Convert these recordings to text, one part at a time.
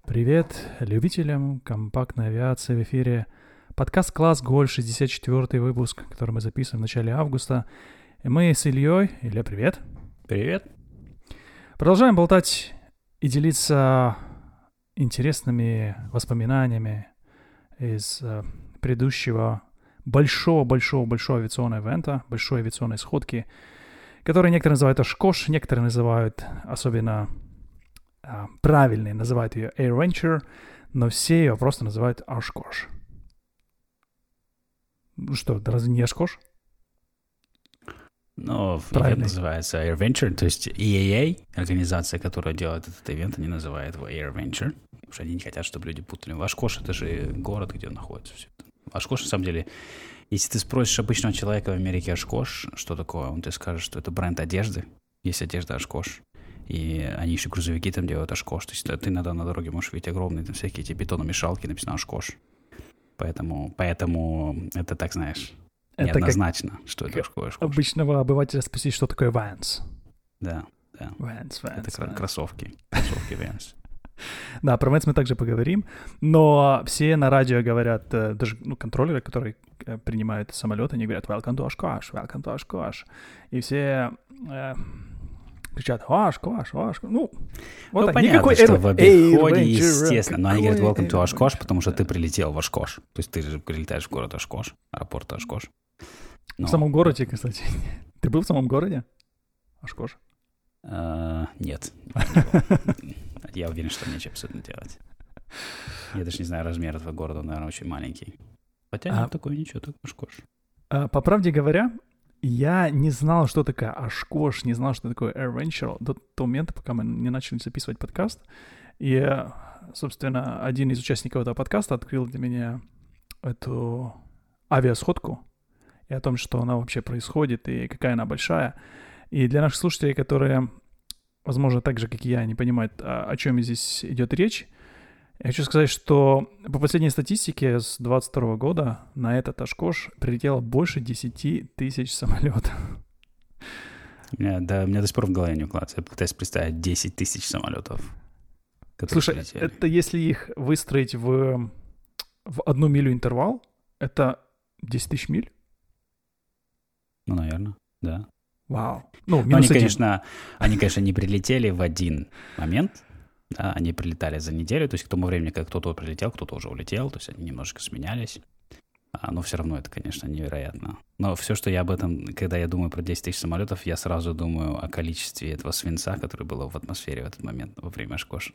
Привет любителям компактной авиации, в эфире подкаст «Класс Голь», 64-й выпуск, который мы записываем в начале августа. И мы с Ильей. Илья, привет. Привет. Продолжаем болтать и делиться интересными воспоминаниями из предыдущего большого авиационного ивента, большой авиационной сходки, который некоторые называют Oshkosh, некоторые называют, особенно правильные, называют ее AirVenture, но все ее просто называют Oshkosh. Ну что, разве не Oshkosh? Ну, ивент называется AirVenture, то есть EAA, организация, которая делает этот ивент, они называют его AirVenture, потому что они не хотят, чтобы люди путали. Oshkosh — это же город, где он находится. Все это. Oshkosh, на самом деле, если ты спросишь обычного человека в Америке Oshkosh, что такое, он тебе скажет, что это бренд одежды. Есть одежда Oshkosh. И они еще грузовики там делают Oshkosh. То есть ты иногда на дороге можешь видеть огромные там всякие эти бетономешалки, написано Oshkosh. Поэтому это, так знаешь, это неоднозначно, что это Oshkosh. Обычного обывателя спросить, что такое Vans. Да. Vans. Это кроссовки Vans. Да, про Vans мы также поговорим, но все на радио говорят, даже контроллеры, которые принимают самолеты, они говорят «Welcome to Oshkosh». И все кричат «Oshkosh». Ну понятно, никакой что в обиходе, естественно. Но они говорят «Welcome to Oshkosh», потому что ты прилетел в Oshkosh. То есть ты же прилетаешь в город Oshkosh, аэропорт Oshkosh. В самом городе, кстати. Ты был в самом городе? Oshkosh? Нет. Я уверен, что нечего абсолютно делать. Я даже не знаю размер этого города, он, наверное, очень маленький. Хотя такое ничего, так Oshkosh. По правде говоря, я не знал, что такое Oshkosh, не знал, что такое AirVenture до того момента, пока мы не начали записывать подкаст. И, собственно, один из участников этого подкаста открыл для меня эту авиасходку и о том, что она вообще происходит и какая она большая. И для наших слушателей, которые, возможно, так же, как и я, не понимают, о чем здесь идет речь, я хочу сказать, что по последней статистике с 2022 года на этот Oshkosh прилетело больше 10 тысяч самолетов. У меня до сих пор в голове не укладывается. Я пытаюсь представить 10 тысяч самолетов. Слушай, прилетели. Это если их выстроить в 1 милю интервал, это 10 тысяч миль? Ну, наверное, да. Вау. Они, конечно, не прилетели в один момент. Да, они прилетали за неделю, то есть к тому времени, как кто-то прилетел, кто-то уже улетел, то есть они немножко сменялись. Но все равно это, конечно, невероятно. Но все, что я об этом, когда я думаю про 10 тысяч самолетов, я сразу думаю о количестве этого свинца, который было в атмосфере в этот момент во время Oshkosh.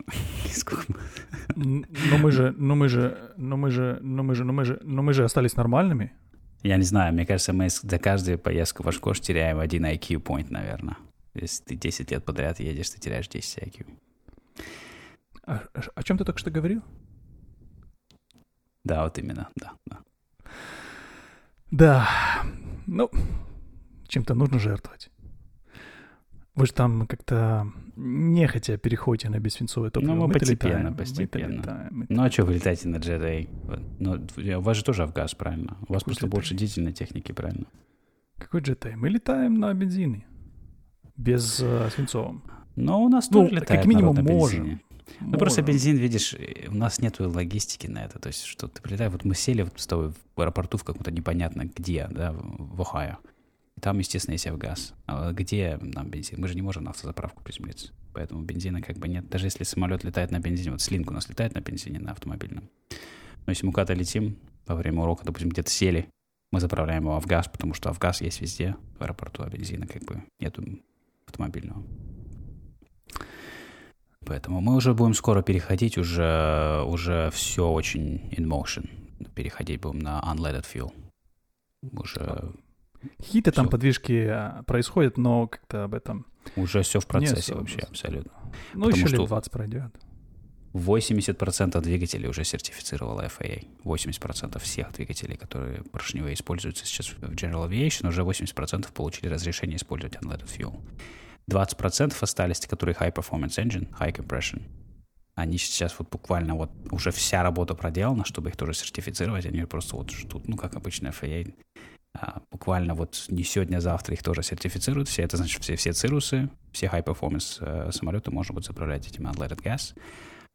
Но мы же остались нормальными. Я не знаю, мне кажется, мы за каждую поездку в Oshkosh теряем 1 IQ-point, наверное. Если ты 10 лет подряд едешь, ты теряешь 10 IQ. О чем ты только что говорил? Да, вот именно, да. Да, чем-то нужно жертвовать. Вы же там как-то нехотя переходите на бессвинцовое топливо. Мы постепенно. Ну, а что вы летаете на Jet A? У вас же тоже Авгаз, правильно? У вас просто больше дизельной техники, правильно? Какой Jet A? Мы летаем на бензине. Без свинцовом. Но у нас тоже летает как минимум на бензине. можем. Просто бензин, видишь, у нас нет логистики на это. То есть, что ты прилетаешь, вот мы сели вот с тобой в аэропорту в каком-то непонятно где, да, в Ohio. И там, естественно, есть Авгаз. А где нам бензин? Мы же не можем на автозаправку приземлиться. Поэтому бензина как бы нет. Даже если самолет летает на бензине, вот Слинг у нас летает на бензине, на автомобильном. Но если мы куда-то летим, во время урока, допустим, где-то сели, мы заправляем его в Авгаз, потому что Авгаз есть везде в аэропорту, а бензина как бы нету автомобильного. Поэтому мы уже будем скоро переходить, уже все очень in motion. Переходить будем на unleaded fuel. Уже какие-то там подвижки происходят, но как-то об этом... Уже все в процессе вообще, абсолютно. Ну, еще лет 20 пройдет. 80% двигателей уже сертифицировала FAA. 80% всех двигателей, которые поршневые используются сейчас в General Aviation, уже 80% получили разрешение использовать unleaded fuel. 20% остались, которые High Performance Engine, High Compression. Они сейчас вот буквально вот уже вся работа проделана, чтобы их тоже сертифицировать. Они просто вот ждут, как обычно FAA. Буквально вот не сегодня, а завтра их тоже сертифицируют. Все это значит, все цирусы, все High Performance самолеты можно будет заправлять этим unleaded gas.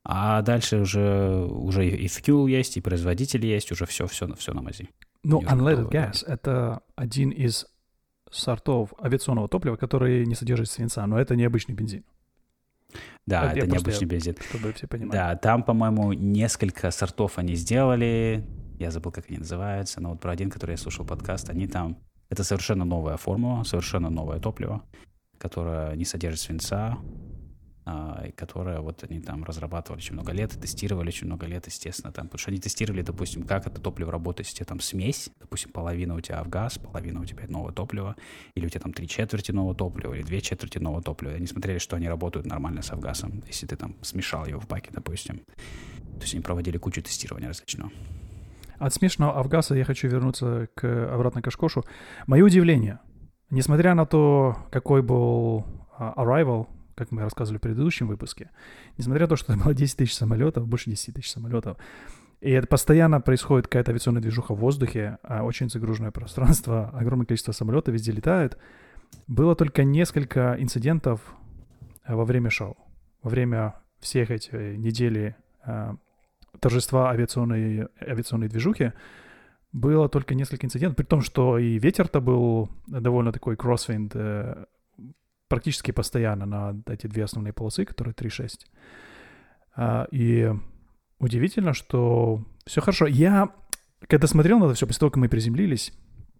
А дальше уже и fuel есть, и производитель есть, уже все на мази. Ну, unleaded gas — это один из сортов авиационного топлива, который не содержит свинца, но это не обычный бензин. Да, это необычный бензин. Чтобы все понимали. Да, там, по-моему, несколько сортов они сделали. Я забыл, как они называются, но вот про один, который я слушал подкаст, они там... Это совершенно новая формула, совершенно новое топливо, которое не содержит свинца, и которое вот они там разрабатывали очень много лет, тестировали очень много лет, естественно, там, потому что они тестировали, допустим, как это топливо работает, если у тебя там смесь, допустим, половина у тебя авгаз, половина у тебя новое топливо, или у тебя там 3/4 нового топлива, или 2/4 нового топлива. Они смотрели, что они работают нормально с авгазом, если ты там смешал его в баке, допустим. То есть они проводили кучу тестирования различного. От смешанного авгаза я хочу вернуться обратно к Oshkosh. Мое удивление, несмотря на то, какой был arrival, как мы рассказывали в предыдущем выпуске, несмотря на то, что это было 10 тысяч самолетов, больше 10 тысяч самолетов, и это постоянно происходит какая-то авиационная движуха в воздухе, очень загруженное пространство, огромное количество самолетов везде летает, было только несколько инцидентов во время шоу, во время всех этих недели торжества авиационной движухи, было только несколько инцидентов, при том, что и ветер-то был довольно такой кроссвинд, практически постоянно на эти две основные полосы, которые 3.6. И удивительно, что все хорошо. Я, когда смотрел на это все, после того, как мы приземлились,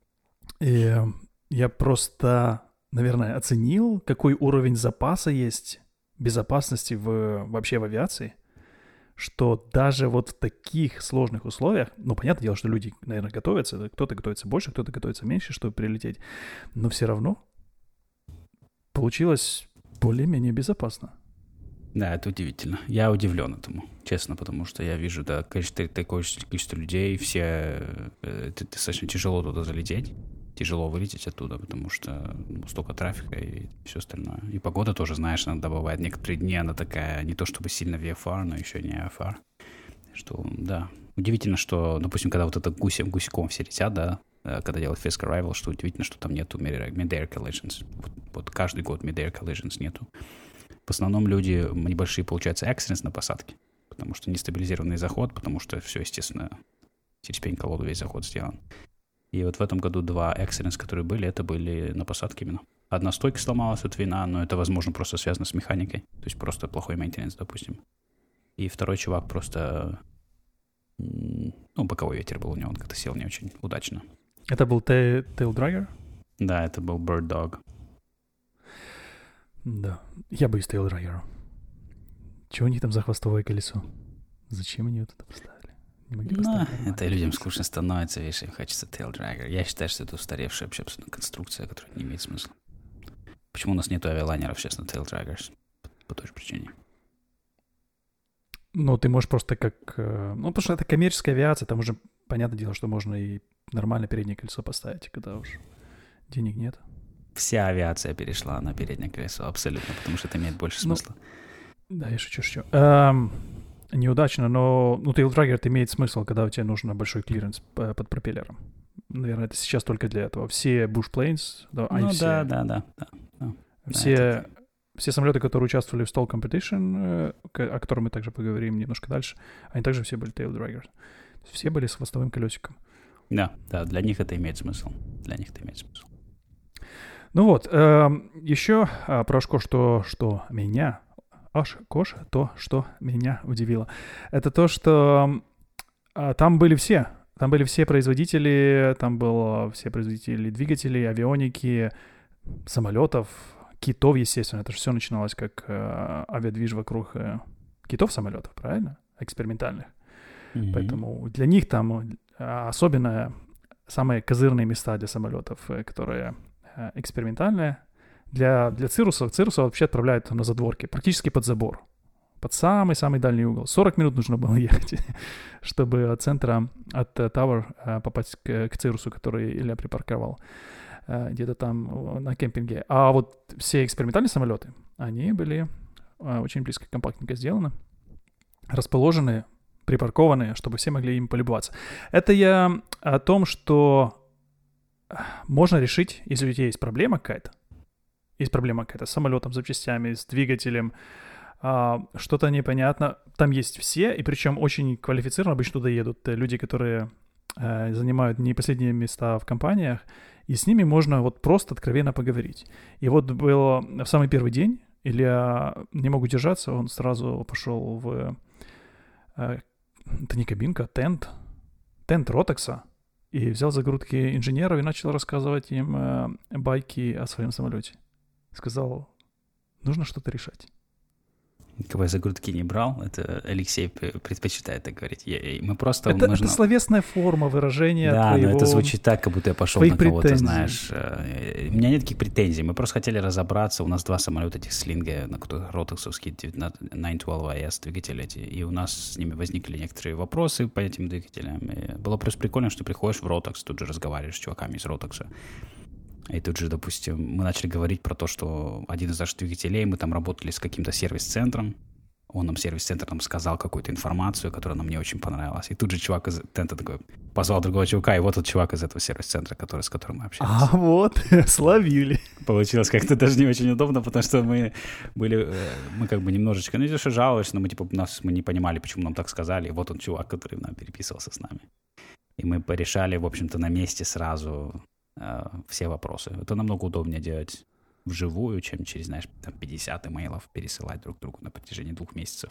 я просто, наверное, оценил, какой уровень запаса есть, безопасности вообще в авиации, что даже вот в таких сложных условиях, ну, понятное дело, что люди, наверное, готовятся, кто-то готовится больше, кто-то готовится меньше, чтобы прилететь, но все равно получилось более-менее безопасно. Да, это удивительно. Я удивлен этому, честно, потому что я вижу, да, такое количество людей, это достаточно тяжело туда залететь, тяжело вылететь оттуда, потому что столько трафика и все остальное. И погода тоже, знаешь, иногда бывает. Некоторые дни она такая, не то чтобы сильно VFR, но еще не AFR. Что, да, удивительно, что, допустим, когда вот это гуськом все летят, да, когда делают First Arrival, что удивительно, что там нету mid-air collisions. Вот каждый год mid-air collisions нету. В основном люди небольшие, получается, accidents на посадке, потому что нестабилизированный заход, потому что все, естественно, через пень-колоду весь заход сделан. И вот в этом году 2 accidents, которые были, это были на посадке именно. Одна стойка сломалась от вина, но это, возможно, просто связано с механикой. То есть просто плохой maintenance, допустим. И второй чувак просто... Ну, боковой ветер был у него, он как-то сел не очень удачно. Это был tail dragger? Да, это был Bird Dog. Да, я боюсь tail dragger. Чего у них там за хвостовое колесо? Зачем они вот это поставили? Ну, это людям скучно становится, видишь, им хочется tail dragger. Я считаю, что это устаревшая вообще абсолютно конструкция, которая не имеет смысла. Почему у нас нету авиалайнеров сейчас на tail draggers? По той же причине. Ну, ты можешь просто как... Ну, потому что это коммерческая авиация, там уже, понятное дело, что можно и нормально переднее колесо поставить, когда уж денег нет. Вся авиация перешла на переднее колесо, абсолютно, потому что это имеет больше смысла. Да, я шучу. Неудачно, но tail dragger это имеет смысл, когда у тебя нужен большой клиренс под пропеллером. Наверное, это сейчас только для этого. Все bush planes, да, они все... Да. Все самолеты, которые участвовали в Stall Competition, о котором мы также поговорим немножко дальше, они также все были tail draggers. Все были с хвостовым колесиком. Да, для них это имеет смысл. Ну вот, еще про Oshkosh, что меня удивило, это то, что там были все. Там были все производители, все производители двигателей, авионики, самолетов, китов, естественно. Это же все начиналось как авиадвиж вокруг китов-самолетов, правильно? Экспериментальных. Mm-hmm. Поэтому для них там особенно самые козырные места для самолетов, которые экспериментальные. Для цирусов вообще отправляют на задворки, практически под забор. Под самый-самый дальний угол. 40 минут нужно было ехать, чтобы от центра, от Tower попасть к цирусу, который Илья припарковал где-то там на кемпинге. А вот все экспериментальные самолеты, они были очень близко, компактненько сделаны, расположены, припаркованные, чтобы все могли им полюбоваться. Это я о том, что можно решить, если у тебя есть проблема какая-то с самолетом, с запчастями, с двигателем, что-то непонятно. Там есть все, и причем очень квалифицированно обычно туда едут люди, которые занимают не последние места в компаниях, и с ними можно вот просто откровенно поговорить. И вот было в самый первый день, Илья не мог удержаться, он сразу пошел в... это не кабинка, тент Ротекса, и взял за грудки инженеров и начал рассказывать им байки о своем самолете. Сказал, нужно что-то решать. Кого я за грудки не брал, это Алексей предпочитает так говорить. Мы просто... Это словесная форма выражения твоего... Да, но это звучит так, как будто я пошел на кого-то, знаешь. У меня нет таких претензий. Мы просто хотели разобраться. У нас 2 самолета этих слинга, на которых ротексовские 912AS двигатели эти. И у нас с ними возникли некоторые вопросы по этим двигателям. И было просто прикольно, что ты приходишь в Ротекс, тут же разговариваешь с чуваками из Ротекса. И тут же, допустим, мы начали говорить про то, что один из наших двигателей, мы там работали с каким-то сервис-центром, он нам сервис-центр нам сказал какую-то информацию, которая нам не очень понравилась. И тут же чувак из тента такой позвал другого чувака, и вот тот чувак из этого сервис-центра, с которым мы общались. А вот, словили. Получилось как-то даже не очень удобно, потому что мы как бы немножечко, не что жаловались, но мы не понимали, почему нам так сказали. И вот он чувак, который нам переписывался с нами. И мы порешали, в общем-то, на месте сразу все вопросы. Это намного удобнее делать вживую, чем через, знаешь, там 50 имейлов пересылать друг другу на протяжении 2 месяцев.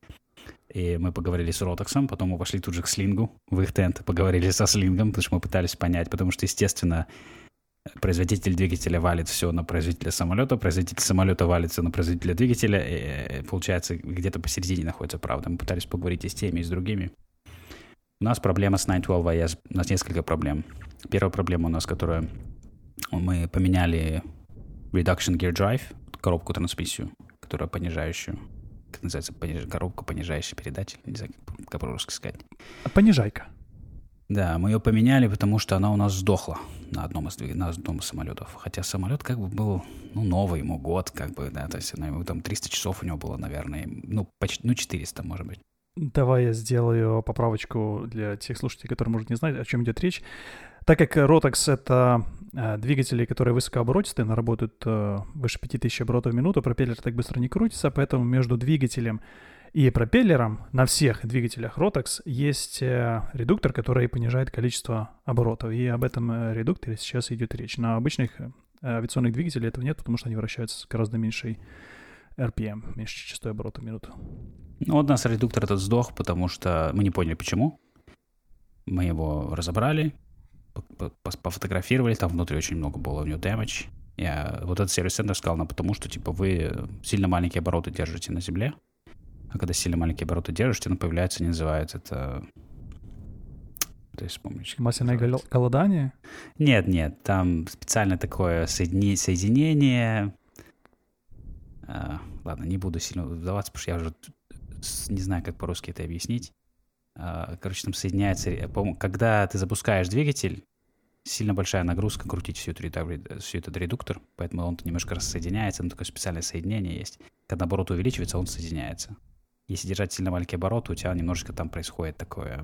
И мы поговорили с Ротексом, потом мы пошли тут же к Слингу, в их тент, поговорили со Слингом, потому что мы пытались понять, потому что, естественно, производитель двигателя валит все на производителя самолета, производитель самолета валит все на производителя двигателя, и получается, где-то посередине находится правда. Мы пытались поговорить и с теми, и с другими. У нас проблема с 912AS, у нас несколько проблем. Первая проблема у нас, которая мы поменяли Reduction Gear Drive, коробку трансмиссию, которая понижающую, как называется, коробка понижающая передача, не знаю, как по-русски сказать. Понижайка. Да, мы ее поменяли, потому что она у нас сдохла на одном из самолетов. Хотя самолет как бы был, новый, ему год, как бы, да, то есть там 300 часов у него было, наверное, почти, 400, может быть. Давай я сделаю поправочку для тех слушателей, которые, может, не знают, о чем идет речь. Так как Rotax — это двигатели, которые высокооборотистые, работают выше 5000 оборотов в минуту, пропеллер так быстро не крутится, поэтому между двигателем и пропеллером на всех двигателях Rotax есть редуктор, который понижает количество оборотов. И об этом редукторе сейчас идет речь. На обычных авиационных двигателях этого нет, потому что они вращаются с гораздо меньшей RPM, меньшей частотой оборотов в минуту. Вот у нас редуктор этот сдох, потому что мы не поняли, почему. Мы его разобрали, пофотографировали, там внутри очень много было у него damage. Вот этот сервис-центр сказал нам, потому что, типа, вы сильно маленькие обороты держите на земле, а когда сильно маленькие обороты держите, появляется, не называется это... Масляное голодание? Нет, там специально такое соединение... Ладно, не буду сильно вдаваться, потому что я уже не знаю, как по-русски это объяснить. Короче, там соединяется... Когда ты запускаешь двигатель, сильно большая нагрузка крутить всю этот редуктор, поэтому он немножко рассоединяется, такое специальное соединение есть. Когда оборот увеличивается, он соединяется. Если держать сильно маленькие обороты, у тебя немножечко там происходит такое...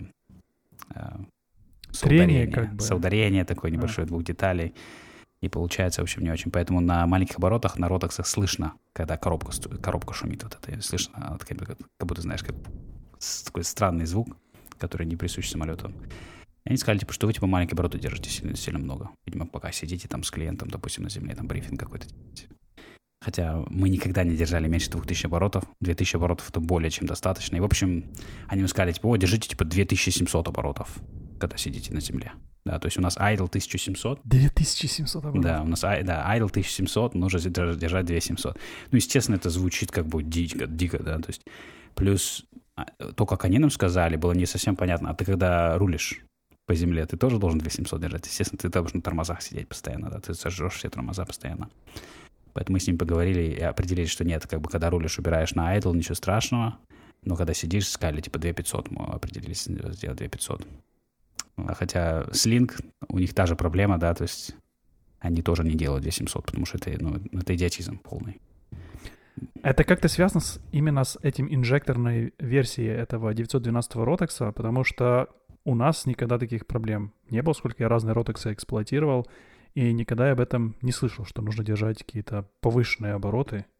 Соударение такое небольшое 2 деталей. И получается, в общем, не очень. Поэтому на маленьких оборотах, на ротексах слышно, когда коробка шумит. Вот это слышно, как будто, знаешь, как такой странный звук, который не присущ самолету. И они сказали, типа, что вы, маленькие обороты держите сильно много. Видимо, пока сидите там с клиентом, допустим, на земле, там брифинг какой-то. Хотя мы никогда не держали меньше 2000 оборотов. 2000 оборотов — это более чем достаточно. И, в общем, они сказали, типа, держите, 2700 оборотов, когда сидите на земле. Да, то есть у нас idle 1700. 2700 оборотов. Да, у нас idle 1700, нужно держать 2700. Естественно, это звучит как бы дико, да, то есть плюс то, как они нам сказали, было не совсем понятно. А ты когда рулишь по земле, ты тоже должен 2700 держать. Естественно, ты должен на тормозах сидеть постоянно, да, ты сожжешь все тормоза постоянно. Поэтому мы с ними поговорили и определили, что нет, как бы когда рулишь, убираешь на idle, ничего страшного. Но когда сидишь, сказали, типа 2500, мы определились сделать 2500. Хотя Sling, у них та же проблема, да, то есть они тоже не делают 2700, потому что это идиотизм полный. Это как-то связано именно с этим инжекторной версией этого 912-го Rotax, потому что у нас никогда таких проблем не было, сколько я разные Rotax эксплуатировал, и никогда я об этом не слышал, что нужно держать какие-то повышенные обороты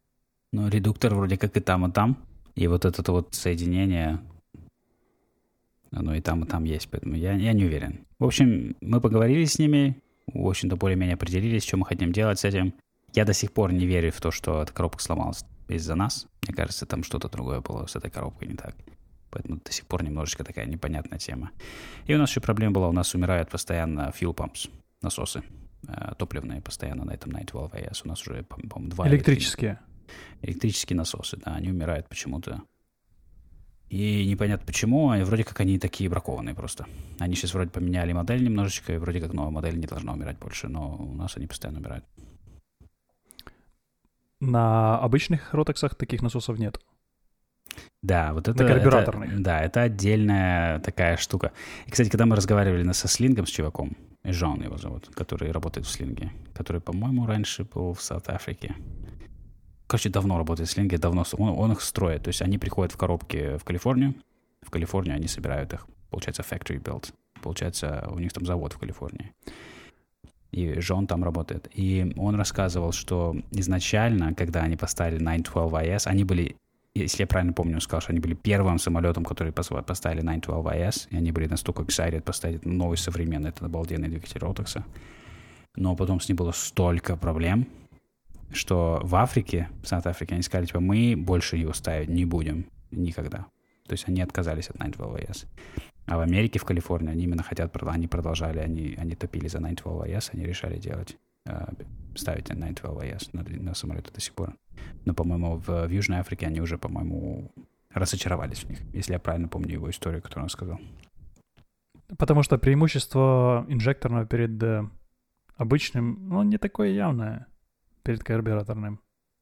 Ну, редуктор вроде как и там, и вот это вот соединение, оно и там есть, поэтому я не уверен. В общем, мы поговорили с ними, в общем-то, более-менее определились, что мы хотим делать с этим. Я до сих пор не верю в то, что эта коробка сломалась из-за нас. Мне кажется, там что-то другое было с этой коробкой не так. Поэтому до сих пор немножечко такая непонятная тема. И у нас еще проблема была, у нас умирают постоянно fuel pumps, насосы топливные постоянно на этом 912 AS. У нас уже, по-моему, 2 Электрические. Электрические насосы, да, они умирают почему-то. И непонятно почему, и вроде как они такие бракованные просто. Они сейчас вроде поменяли модель немножечко, и вроде как новая модель не должна умирать больше, но у нас они постоянно умирают. На обычных ротексах таких насосов нет. Да, вот это... На карбюраторных. Это отдельная такая штука. И, кстати, когда мы разговаривали со Слингом, с чуваком, Жон его зовут, который работает в Слинге, который, по-моему, раньше был в Саут-Африке. Короче, давно работает в Слинге, давно он их строит. То есть они приходят в коробки в Калифорнию. В Калифорнию они собирают их. Получается, factory built. Получается, у них там завод в Калифорнии. И Жон там работает. И он рассказывал, что изначально, когда они поставили 912 AS, они были, если я правильно помню, он сказал, что они были первым самолетом, который поставили 912 AS, и они были настолько excited поставить новый современный, это обалденный двигатель Ротекса. Но потом с ним было столько проблем, что в Африке, в Саут-Африке, они сказали, типа, мы больше его ставить не будем никогда. То есть они отказались от 912 AS. А в Америке, в Калифорнии, они именно хотят, они продолжали, они топили за 912 AS, они решали делать, ставить 912 AS на самолеты до сих пор. Но, по-моему, в Южной Африке они уже, по-моему, разочаровались в них, если я правильно помню его историю, которую он сказал. Потому что преимущество инжекторного перед обычным, ну, не такое явное перед карбюраторным.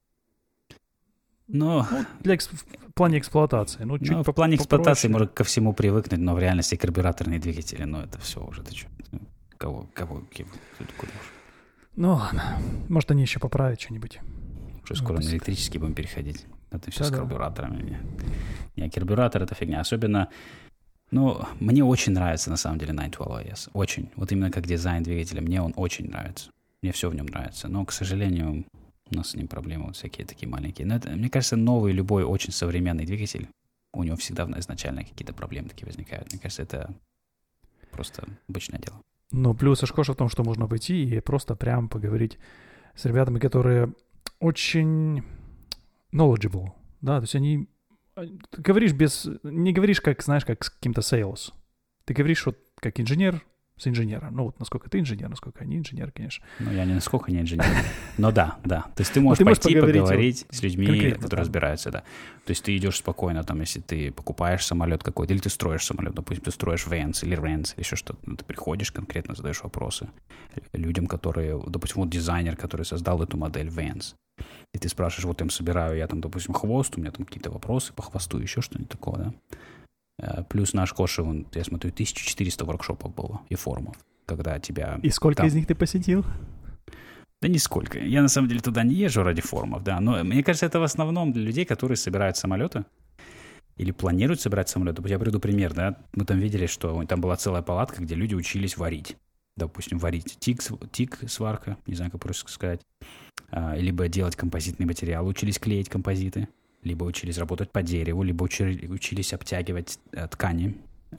Но... в плане эксплуатации. Ну, чуть в плане эксплуатации можно ко всему привыкнуть, но в реальности карбюраторные двигатели, ну, это все уже, ты что? Куда уж? Ну, ладно. Может, они еще поправят что-нибудь. Уже скоро на электрический будем переходить. Это все с карбюраторами. Не, карбюратор — это фигня. Особенно, ну, мне очень нравится, на самом деле, 912 AS. Очень. Вот именно как дизайн двигателя. Мне он очень нравится. Мне все в нем нравится. Но, к сожалению, у нас с ним проблемы вот всякие такие маленькие. Но это, мне кажется, новый любой очень современный двигатель, у него всегда изначально какие-то проблемы такие возникают. Мне кажется, это просто обычное дело. Ну, плюс Ашкоша в том, что можно пойти и просто прям поговорить с ребятами, которые очень knowledgeable, да, то есть они... Ты говоришь не говоришь, как, знаешь, как с каким-то sales. Ты говоришь вот как инженер с инженером. Ну, вот насколько ты инженер, насколько они инженер, конечно. Ну, я не насколько не инженер. Но да. То есть ты можешь пойти поговорить с людьми, которые разбираются, да. То есть ты идешь спокойно, там, если ты покупаешь самолет какой-то, или ты строишь самолет, допустим, ты строишь Vans или Rents, или еще что-то. Ну, ты приходишь конкретно, задаешь вопросы людям, которые, допустим, вот дизайнер, который создал эту модель Vans. И ты спрашиваешь, вот им собираю я там, допустим, хвост, у меня там какие-то вопросы по хвосту, еще что-нибудь такое, да. Плюс наш Коша, я смотрю, 1400 воркшопов было и форумов, когда тебя... И сколько из них ты посетил? Да нисколько. Я, на самом деле, туда не езжу ради форумов, да. Но мне кажется, это в основном для людей, которые собирают самолеты или планируют собирать самолеты. Я приведу пример, да. Мы там видели, что там была целая палатка, где люди учились варить. Допустим, варить тик-сварка, не знаю, как просто сказать. Либо делать композитный материал, учились клеить композиты. Либо учились работать по дереву, либо учились обтягивать ткани,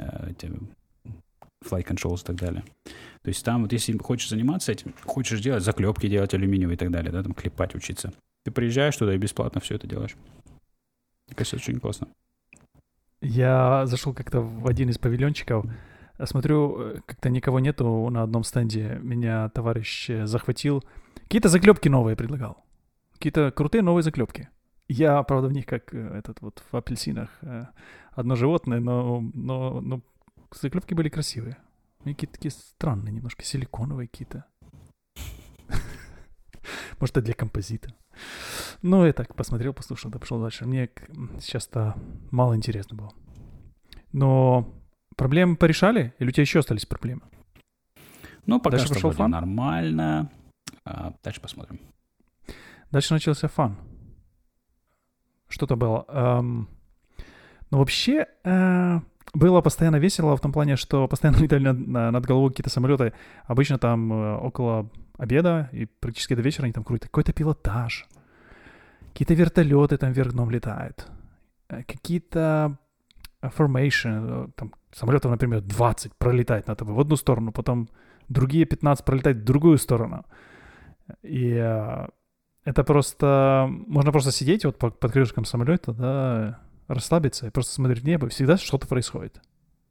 flight controls и так далее. То есть там вот если хочешь заниматься этим, хочешь делать заклепки, делать алюминиевые и так далее, да, там клепать, учиться, ты приезжаешь туда и бесплатно все это делаешь. Мне кажется, очень классно. Я зашел как-то в один из павильончиков, смотрю, как-то никого нету на одном стенде. Меня товарищ захватил. Какие-то заклепки новые предлагал. Какие-то крутые новые заклепки. Я, правда, в них как этот вот в апельсинах одно животное, но заклепки были красивые. Какие-то такие странные немножко, силиконовые какие-то. Может, это для композита. Ну, я так посмотрел, послушал, да пошел дальше. Мне сейчас-то мало интересно было. Но проблемы порешали? Или у тебя еще остались проблемы? Ну, пока дальше что вроде нормально. Дальше посмотрим. Дальше начался фан. Что-то было. Но вообще было постоянно весело в том плане, что постоянно летали над головой какие-то самолеты. Обычно там около обеда и практически до вечера они там крутят. Какой-то пилотаж. Какие-то вертолеты там вверх дном летают. Какие-то formation, там самолетов, например, 20 пролетает над тобой в одну сторону, потом другие 15 пролетают в другую сторону. И это просто... Можно просто сидеть вот под крылышком самолета, да, расслабиться и просто смотреть в небо, и всегда что-то происходит.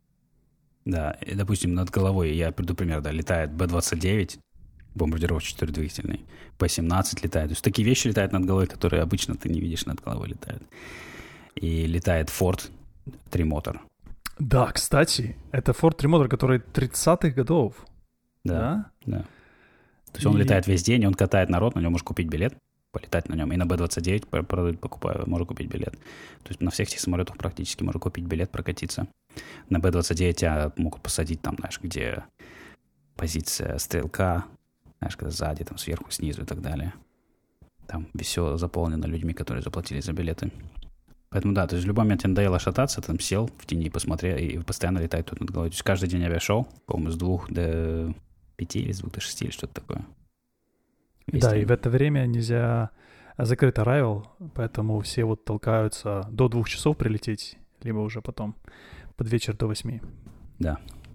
Да, и, допустим, над головой, я приду пример, да, летает Б-29, бомбардировочный четырехдвигательный, П-17 летает. То есть такие вещи летают над головой, которые обычно ты не видишь над головой летают. И летает Ford Тримотор. Да, кстати, это Ford Тримотор, который 30-х годов. Да. То есть он летает весь день, он катает народ, на нем можешь купить билет, полетать на нем. И на Б-29 покупаю, можно купить билет. То есть на всех этих самолетах практически можно купить билет, прокатиться. На Б-29 тебя могут посадить там, знаешь, где позиция стрелка, знаешь, когда сзади, там сверху, снизу и так далее. Там все заполнено людьми, которые заплатили за билеты. Поэтому да, то есть в любой момент тебе надоело шататься, ты там сел в тени, посмотрел, и постоянно летает тут над головой. То есть каждый день авиашоу, по-моему, с 2 до 5 или с 2 до 6 или что-то такое. Да, и в это время нельзя закрыть arrival, поэтому все вот толкаются до 2 часов прилететь, либо уже потом под вечер до 8. Да.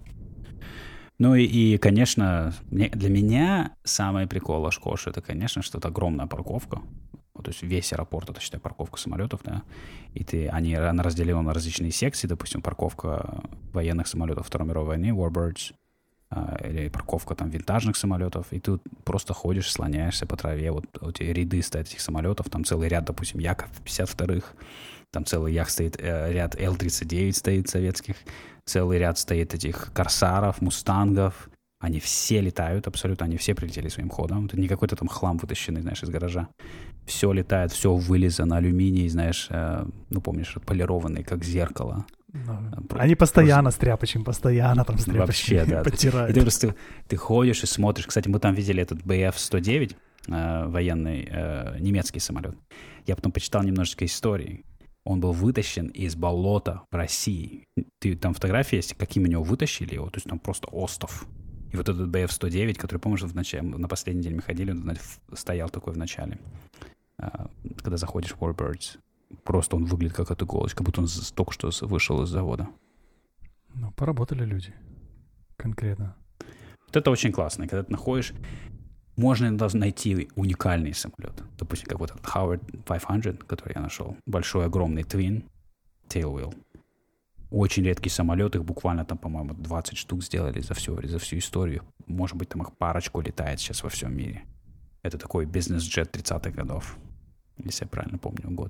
Ну и конечно, для меня самый прикол Ашкош — это, конечно, что это огромная парковка. То есть весь аэропорт — это, считай, парковка самолетов, да. И она разделена на различные секции. Допустим, парковка военных самолетов Второй мировой войны, Warbirds, или парковка там винтажных самолетов. И ты просто ходишь, слоняешься по траве. Вот эти ряды стоят этих самолетов. Там целый ряд, допустим, Яков 52-х. Там целый ряд Л-39 стоит советских. Целый ряд стоит этих корсаров, мустангов. Они все летают абсолютно, они все прилетели своим ходом. Это не какой-то там хлам вытащенный, знаешь, из гаража. Все летает, все вылизано, алюминий, знаешь, помнишь, отполированный, как зеркало. Они постоянно с тряпочем, постоянно там с тряпочем вообще, да. подтирают. И ты ходишь и смотришь. Кстати, мы там видели этот БФ-109, военный немецкий самолет. Я потом почитал немножечко истории. Он был вытащен из болота в России. Там фотографии есть, каким у него вытащили его. То есть там просто остов. И вот этот БФ-109, который, помнишь, на последний день мы ходили, он стоял такой в начале. Когда заходишь в Warbirds, просто он выглядит как от иголочки, как будто он только что вышел из завода. Ну, поработали люди. Конкретно. Вот это очень классно. Когда ты находишь, можно найти уникальный самолет. Допустим, как вот этот Howard 500, который я нашел. Большой, огромный Twin Tailwheel. Очень редкий самолет, их буквально там, по-моему, 20 штук сделали за всю историю. Может быть, там их парочку летает сейчас во всем мире. Это такой бизнес-джет 30-х годов, если я правильно помню год.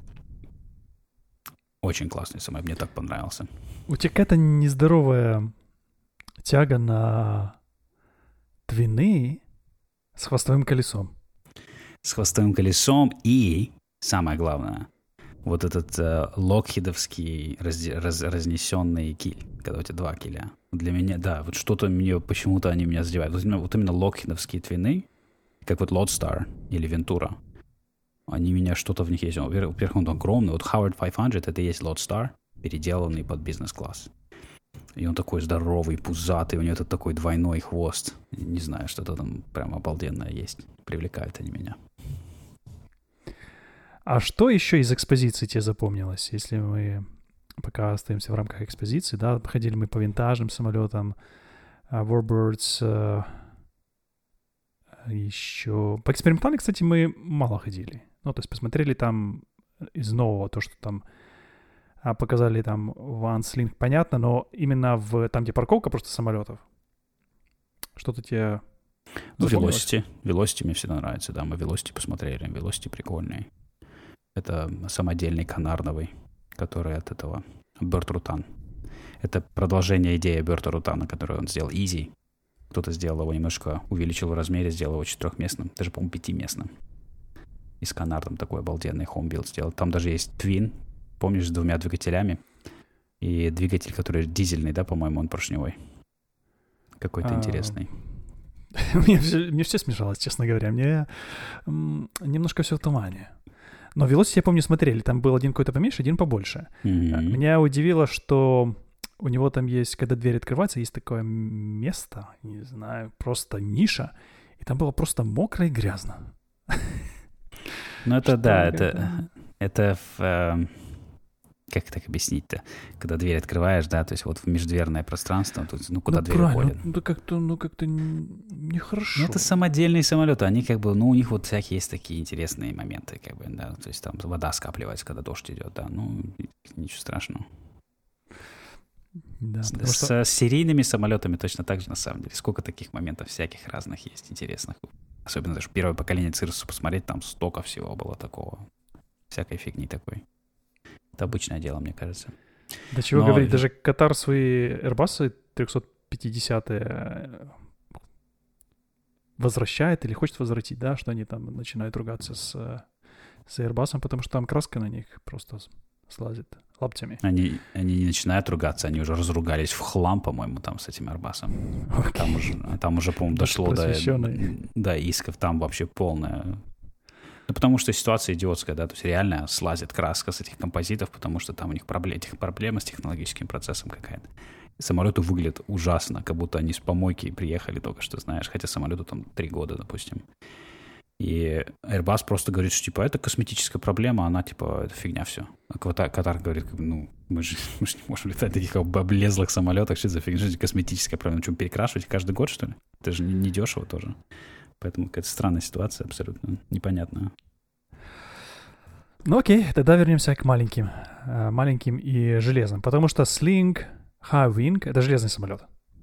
Очень классный самолет, мне так понравился. У тебя какая-то нездоровая тяга на твины с хвостовым колесом. С хвостовым колесом и, самое главное, вот этот локхидовский разнесенный киль, когда у тебя 2 киля. Для меня, да, вот что-то почему-то они меня задевают. Вот именно локхидовские твины, как вот Lodestar или Ventura, они меня, что-то в них есть. Во-первых, он огромный. Вот Howard 500 — это и есть Lodestar, переделанный под бизнес-класс. И он такой здоровый, пузатый, у него этот такой двойной хвост. Не знаю, что-то там прям обалденное есть. Привлекают они меня. А что еще из экспозиции тебе запомнилось, если мы пока остаемся в рамках экспозиции, да, ходили мы по винтажным самолетам, Warbirds, еще... По экспериментальной, кстати, мы мало ходили. Ну, то есть посмотрели там из нового то, что там показали там OneSling, понятно, но именно там, где парковка просто самолетов, что-то тебе запомнилось? Velocity мне всегда нравится, да, мы Velocity посмотрели, Velocity прикольный. Это самодельный канарновый, который от этого Берт Рутан. Это продолжение идеи Берта Рутана, которую он сделал Easy. Кто-то сделал его немножко, увеличил в размере, сделал его 4-местным, даже, по-моему, 5-местным. И с канардом такой обалденный хоумбилд сделал. Там даже есть Twin, помнишь, с 2 двигателями. И двигатель, который дизельный, да, по-моему, он поршневой. Какой-то интересный. Мне все смешалось, честно говоря. Мне немножко все в тумане. Но Velocity, я помню, смотрели. Там был один какой-то поменьше, один побольше. Mm-hmm. Меня удивило, что у него там есть, когда дверь открывается, есть такое место, не знаю, просто ниша. И там было просто мокро и грязно. Ну, это да, это как так объяснить-то? Когда дверь открываешь, да, то есть вот в междверное пространство, тут, куда дверь уходит. Как-то нехорошо. Ну, это самодельные самолеты, они как бы, у них вот всякие есть такие интересные моменты, как бы, да, то есть там вода скапливается, когда дождь идет, да, ничего страшного. Да, с серийными самолетами точно так же, на самом деле. Сколько таких моментов всяких разных есть, интересных. Особенно даже первое поколение Цирса посмотреть, там столько всего было такого. Всякой фигни такой. Это обычное дело, мне кажется. Да чего говорить, даже Катар свои Airbus 350 возвращает или хочет возвратить, да, что они там начинают ругаться с Airbus, потому что там краска на них просто слазит лаптями. Они не начинают ругаться, они уже разругались в хлам, по-моему, там с этим Airbus. Okay. Там уже, по-моему, дошло до исков, там вообще полное... Ну, потому что ситуация идиотская, да, то есть реально слазит краска с этих композитов, потому что там у них проблема с технологическим процессом какая-то. Самолеты выглядят ужасно, как будто они с помойки приехали только что, знаешь, хотя самолету там 3 года, допустим. И Airbus просто говорит, что, типа, это косметическая проблема, она, типа, это фигня все. А Катар говорит, мы же не можем летать на таких облезлых самолетах, что это за фигня, что косметическая проблема, что, перекрашивать каждый год, что ли? Это же не дешево тоже. Поэтому какая-то странная ситуация, абсолютно непонятная. Ну окей, тогда вернемся к маленьким и железным, потому что Sling High Wing — это железный самолет.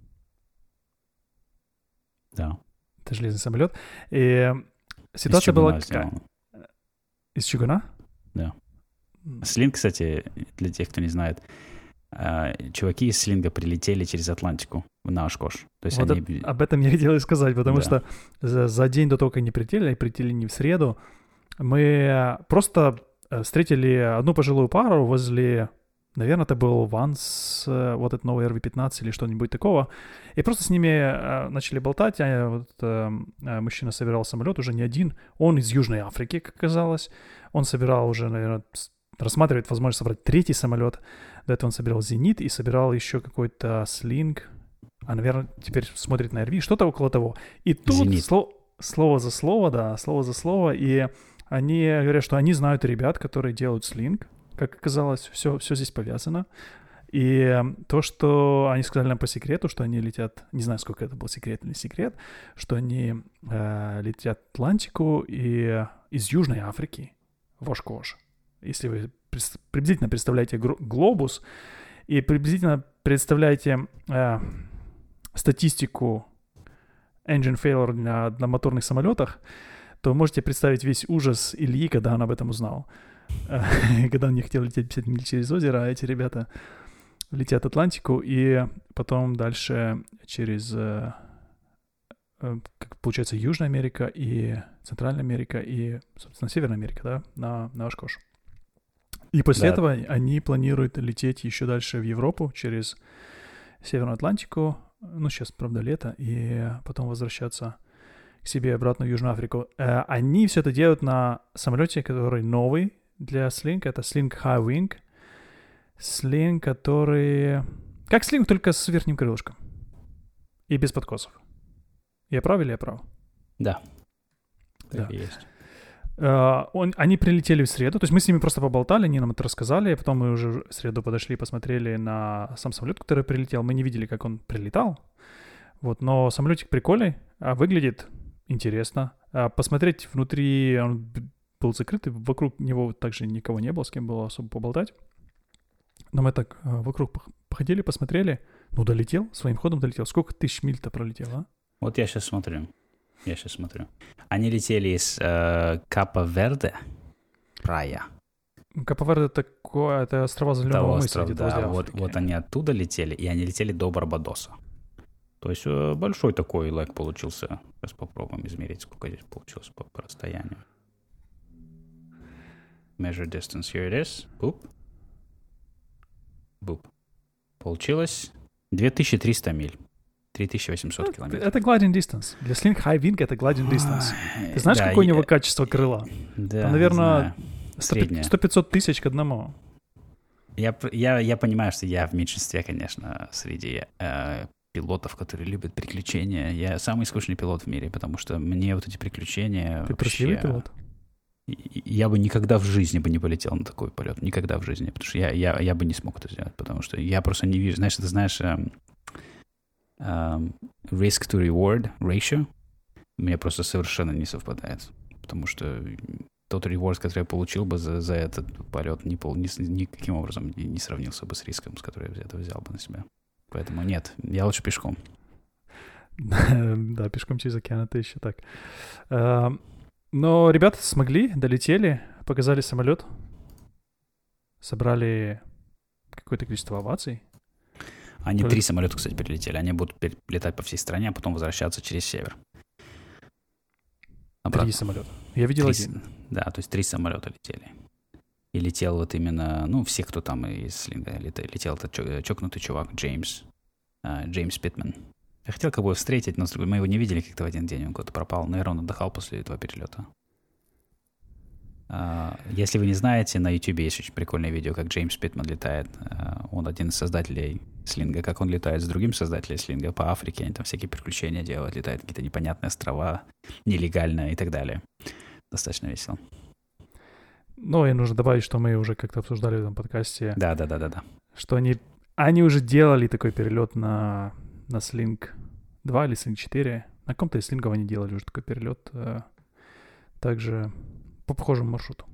Да. Это железный самолет. И ситуация была какая? Из чугуна? Да. Sling, кстати, для тех, кто не знает, чуваки из Слинга прилетели через Атлантику на Ашкош. То есть вот об этом я хотел и сказать, потому что за день до того, как они прилетели не в среду, мы просто встретили одну пожилую пару возле, наверное, это был Ванс, вот этот новый RV-15 или что-нибудь такого, и просто с ними начали болтать. Мужчина собирал самолет уже не один, он из Южной Африки, как оказалось. Он собирал уже, наверное, рассматривает возможность собрать 3-й самолет. До этого он собирал «Зенит» и собирал еще какой-то «Слинг». Наверное, теперь смотрит на RV, что-то около того. И тут слово за слово, и они говорят, что они знают ребят, которые делают «Слинг». Как оказалось, все здесь повязано. И то, что они сказали нам по секрету, что они летят, не знаю, сколько это был секрет или секрет, что они летят Атлантику и из Южной Африки в Ашкош. Если вы приблизительно представляете глобус и приблизительно представляете статистику engine failure на одномоторных самолетах, то вы можете представить весь ужас Ильи, когда он об этом узнал. Когда он не хотел лететь 50 миль через озеро, а эти ребята летят Атлантику и потом дальше через, как получается, Южная Америка и Центральная Америка и, собственно, Северная Америка, да, на Ашкош. И после этого они планируют лететь еще дальше в Европу через Северную Атлантику, сейчас, правда, лето, и потом возвращаться к себе обратно в Южную Африку. Они все это делают на самолете, который новый для Sling, это Sling High Wing. Sling, который... Как Sling, только с верхним крылышком. И без подкосов. Я прав или я прав? Да. Так и есть. Они прилетели в среду, то есть мы с ними просто поболтали, они нам это рассказали, и потом мы уже в среду подошли, посмотрели на сам самолет, который прилетел. Мы не видели, как он прилетал, но самолетик прикольный, выглядит интересно. Посмотреть внутри, он был закрытый, вокруг него также никого не было, с кем было особо поболтать. Но мы так вокруг походили, посмотрели, долетел, своим ходом долетел. Сколько тысяч миль-то пролетел, а? Вот я сейчас смотрю. Они летели из Капа-Верде, Прая. Капа-Верде это острова Зеленого мыса. Вот они оттуда летели, и они летели до Барбадоса. То есть большой такой лэг получился. Сейчас попробуем измерить, сколько здесь получилось по расстоянию. Measure distance, here it is. Boop. Получилось 2300 миль. 3800 километров. Это gliding distance. Для Sling High Wing это gliding distance. Ты знаешь, какое у него качество крыла? Да, там, наверное, 100-500 тысяч к одному. Я понимаю, что я в меньшинстве, конечно, среди пилотов, которые любят приключения. Я самый скучный пилот в мире, потому что мне вот эти приключения... Ты трусливый пилот? Я бы никогда в жизни бы не полетел на такой полет. Никогда в жизни. Потому что я бы не смог это сделать. Потому что я просто не вижу. Знаешь, ты знаешь risk to reward ratio у меня просто совершенно не совпадает. Потому что тот reward, который я получил бы за этот полет, никаким образом не сравнился бы с риском, с которым я это взял бы на себя. Поэтому нет, я лучше пешком. Да, пешком через океан это еще так. Но ребята смогли, долетели, показали самолет, собрали какое-то количество оваций. Они 3 самолета, кстати, перелетели. Они будут летать по всей стране, а потом возвращаться через север. Обратно. 3 самолета. Я видел 1. Да, то есть 3 самолета летели. И летел вот именно, все, кто там из Слинга летел, этот чокнутый чувак Джеймс Питман. Я хотел как бы встретить, но мы его не видели как-то в один день. Он куда-то пропал. Наверное, он отдыхал после этого перелета. Если вы не знаете, на YouTube есть очень прикольное видео, как Джеймс Питман летает. Он один из создателей Слинга. Как он летает с другим создателем Слинга по Африке. Они там всякие приключения делают. Летают какие-то непонятные острова, нелегально и так далее. Достаточно весело. Ну, и нужно добавить, что мы уже как-то обсуждали в этом подкасте. Да. Что они уже делали такой перелет на Sling 2 или Sling 4. На каком-то из слингов они делали уже такой перелет. Также по похожему маршруту.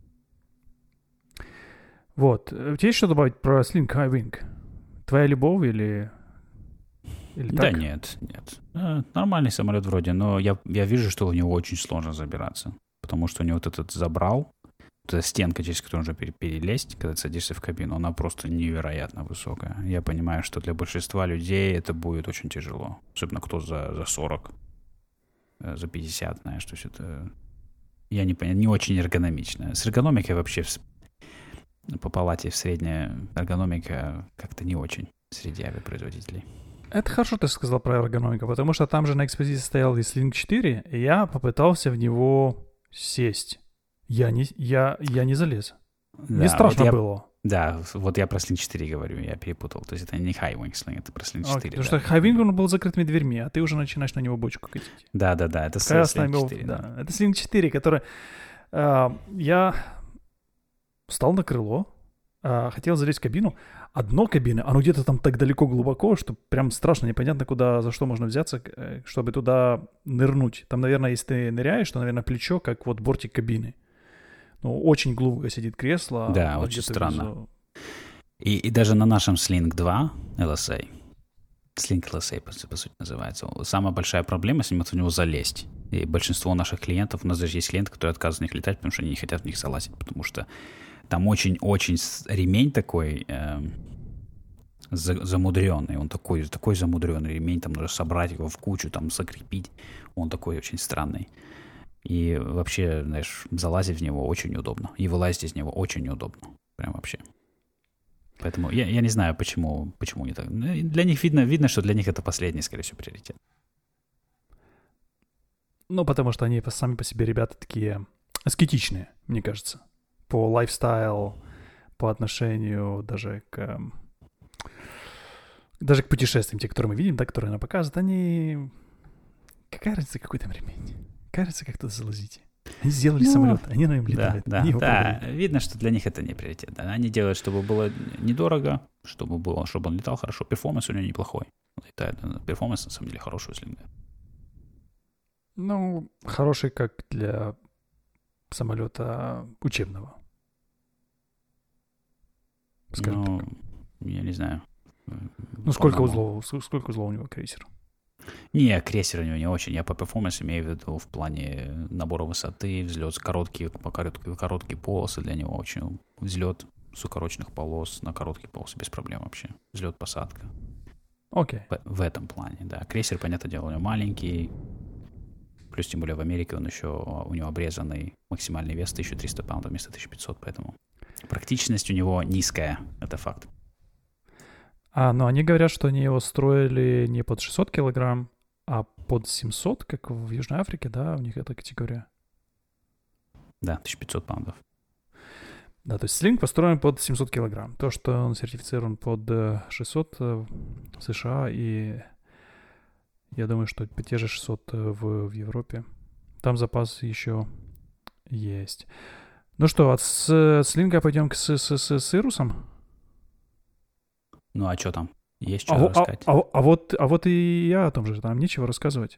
Вот. У тебя есть что добавить про Sling High Wing? Твоя любовь или да так? Нет. Нормальный самолет вроде, но я вижу, что у него очень сложно забираться. Потому что у него вот этот забрал, вот эта стенка, через которую нужно перелезть, когда ты садишься в кабину, она просто невероятно высокая. Я понимаю, что для большинства людей это будет очень тяжело. Особенно кто за 40, за 50, знаешь, то есть это... Я не понимаю, не очень эргономично. С эргономикой вообще по палате в средняя эргономика как-то не очень среди авиапроизводителей. Это хорошо ты сказал про эргономику, потому что там же на экспозиции стоял и Sling 4, и я попытался в него сесть. Я не залез. Да, Мне страшно вот было. Да, вот я про Sling 4 говорю, я перепутал. То есть это не High Wing Sling, это про Sling 4. Потому что High Wing он был с закрытыми дверьми, а ты уже начинаешь на него бочку катить. Да, это Sling 4. Да, это Sling 4, который... я встал на крыло, хотел залезть в кабину. Одно кабины, оно где-то там так далеко глубоко, что прям страшно, непонятно, куда, за что можно взяться, чтобы туда нырнуть. Там, наверное, если ты ныряешь, то, наверное, плечо, как вот бортик кабины. Ну, очень глубоко сидит кресло. Да, очень странно. И даже на нашем Sling 2 LSA, Sling LSA, по сути, называется, самая большая проблема с ним — это в него залезть. И большинство наших клиентов, у нас даже есть клиенты, которые отказываются в них летать, потому что они не хотят в них залазить, потому что там очень-очень ремень такой замудренный. Он такой замудренный ремень, там нужно собрать его в кучу, там закрепить. Он такой очень странный. И вообще, знаешь, залазить в него очень неудобно. И вылазить из него очень неудобно. Прям вообще. Поэтому я не знаю, почему не так. Для них видно, что для них это последний, скорее всего, приоритет. Ну, потому что они сами по себе ребята такие аскетичные, мне кажется. По лайфстайл, по отношению даже к путешествиям, те, которые мы видим, да, которые она показывает, они... Какая разница, какой там ремень? Кажется, как-то залазить. Они сделали самолет, они на нем летают. Да, видно, что для них это не приоритет. Да. Они делают, чтобы было недорого, чтобы он летал хорошо. Перформанс у него неплохой. Он летает, перформанс на самом деле хороший у Слинга. Ну, хороший как для самолета учебного. Скажем так. Я не знаю. Ну, сколько узлов у него крейсер? Не, крейсер у него не очень. Я по перформансу имею в виду в плане набора высоты, взлет, короткие полосы для него очень. Взлет с укороченных полос на короткие полосы без проблем вообще. Взлет, посадка. Окей. В этом плане, да. Крейсер, понятное дело, у него маленький. Плюс, тем более, в Америке у него обрезанный максимальный вес 1300 паундов вместо 1500, поэтому практичность у него низкая, это факт. Но они говорят, что они его строили не под 600 килограмм, а под 700, как в Южной Африке, да, у них эта категория. Да, 1500 паундов. Да, то есть слинг построен под 700 килограмм. То, что он сертифицирован под 600 в США, и я думаю, что те же 600 в Европе. Там запас еще Есть. Ну что, с Линга пойдем с Ирусом? Ну, а что там? Есть что рассказать? Вот и я о том же, там нечего рассказывать.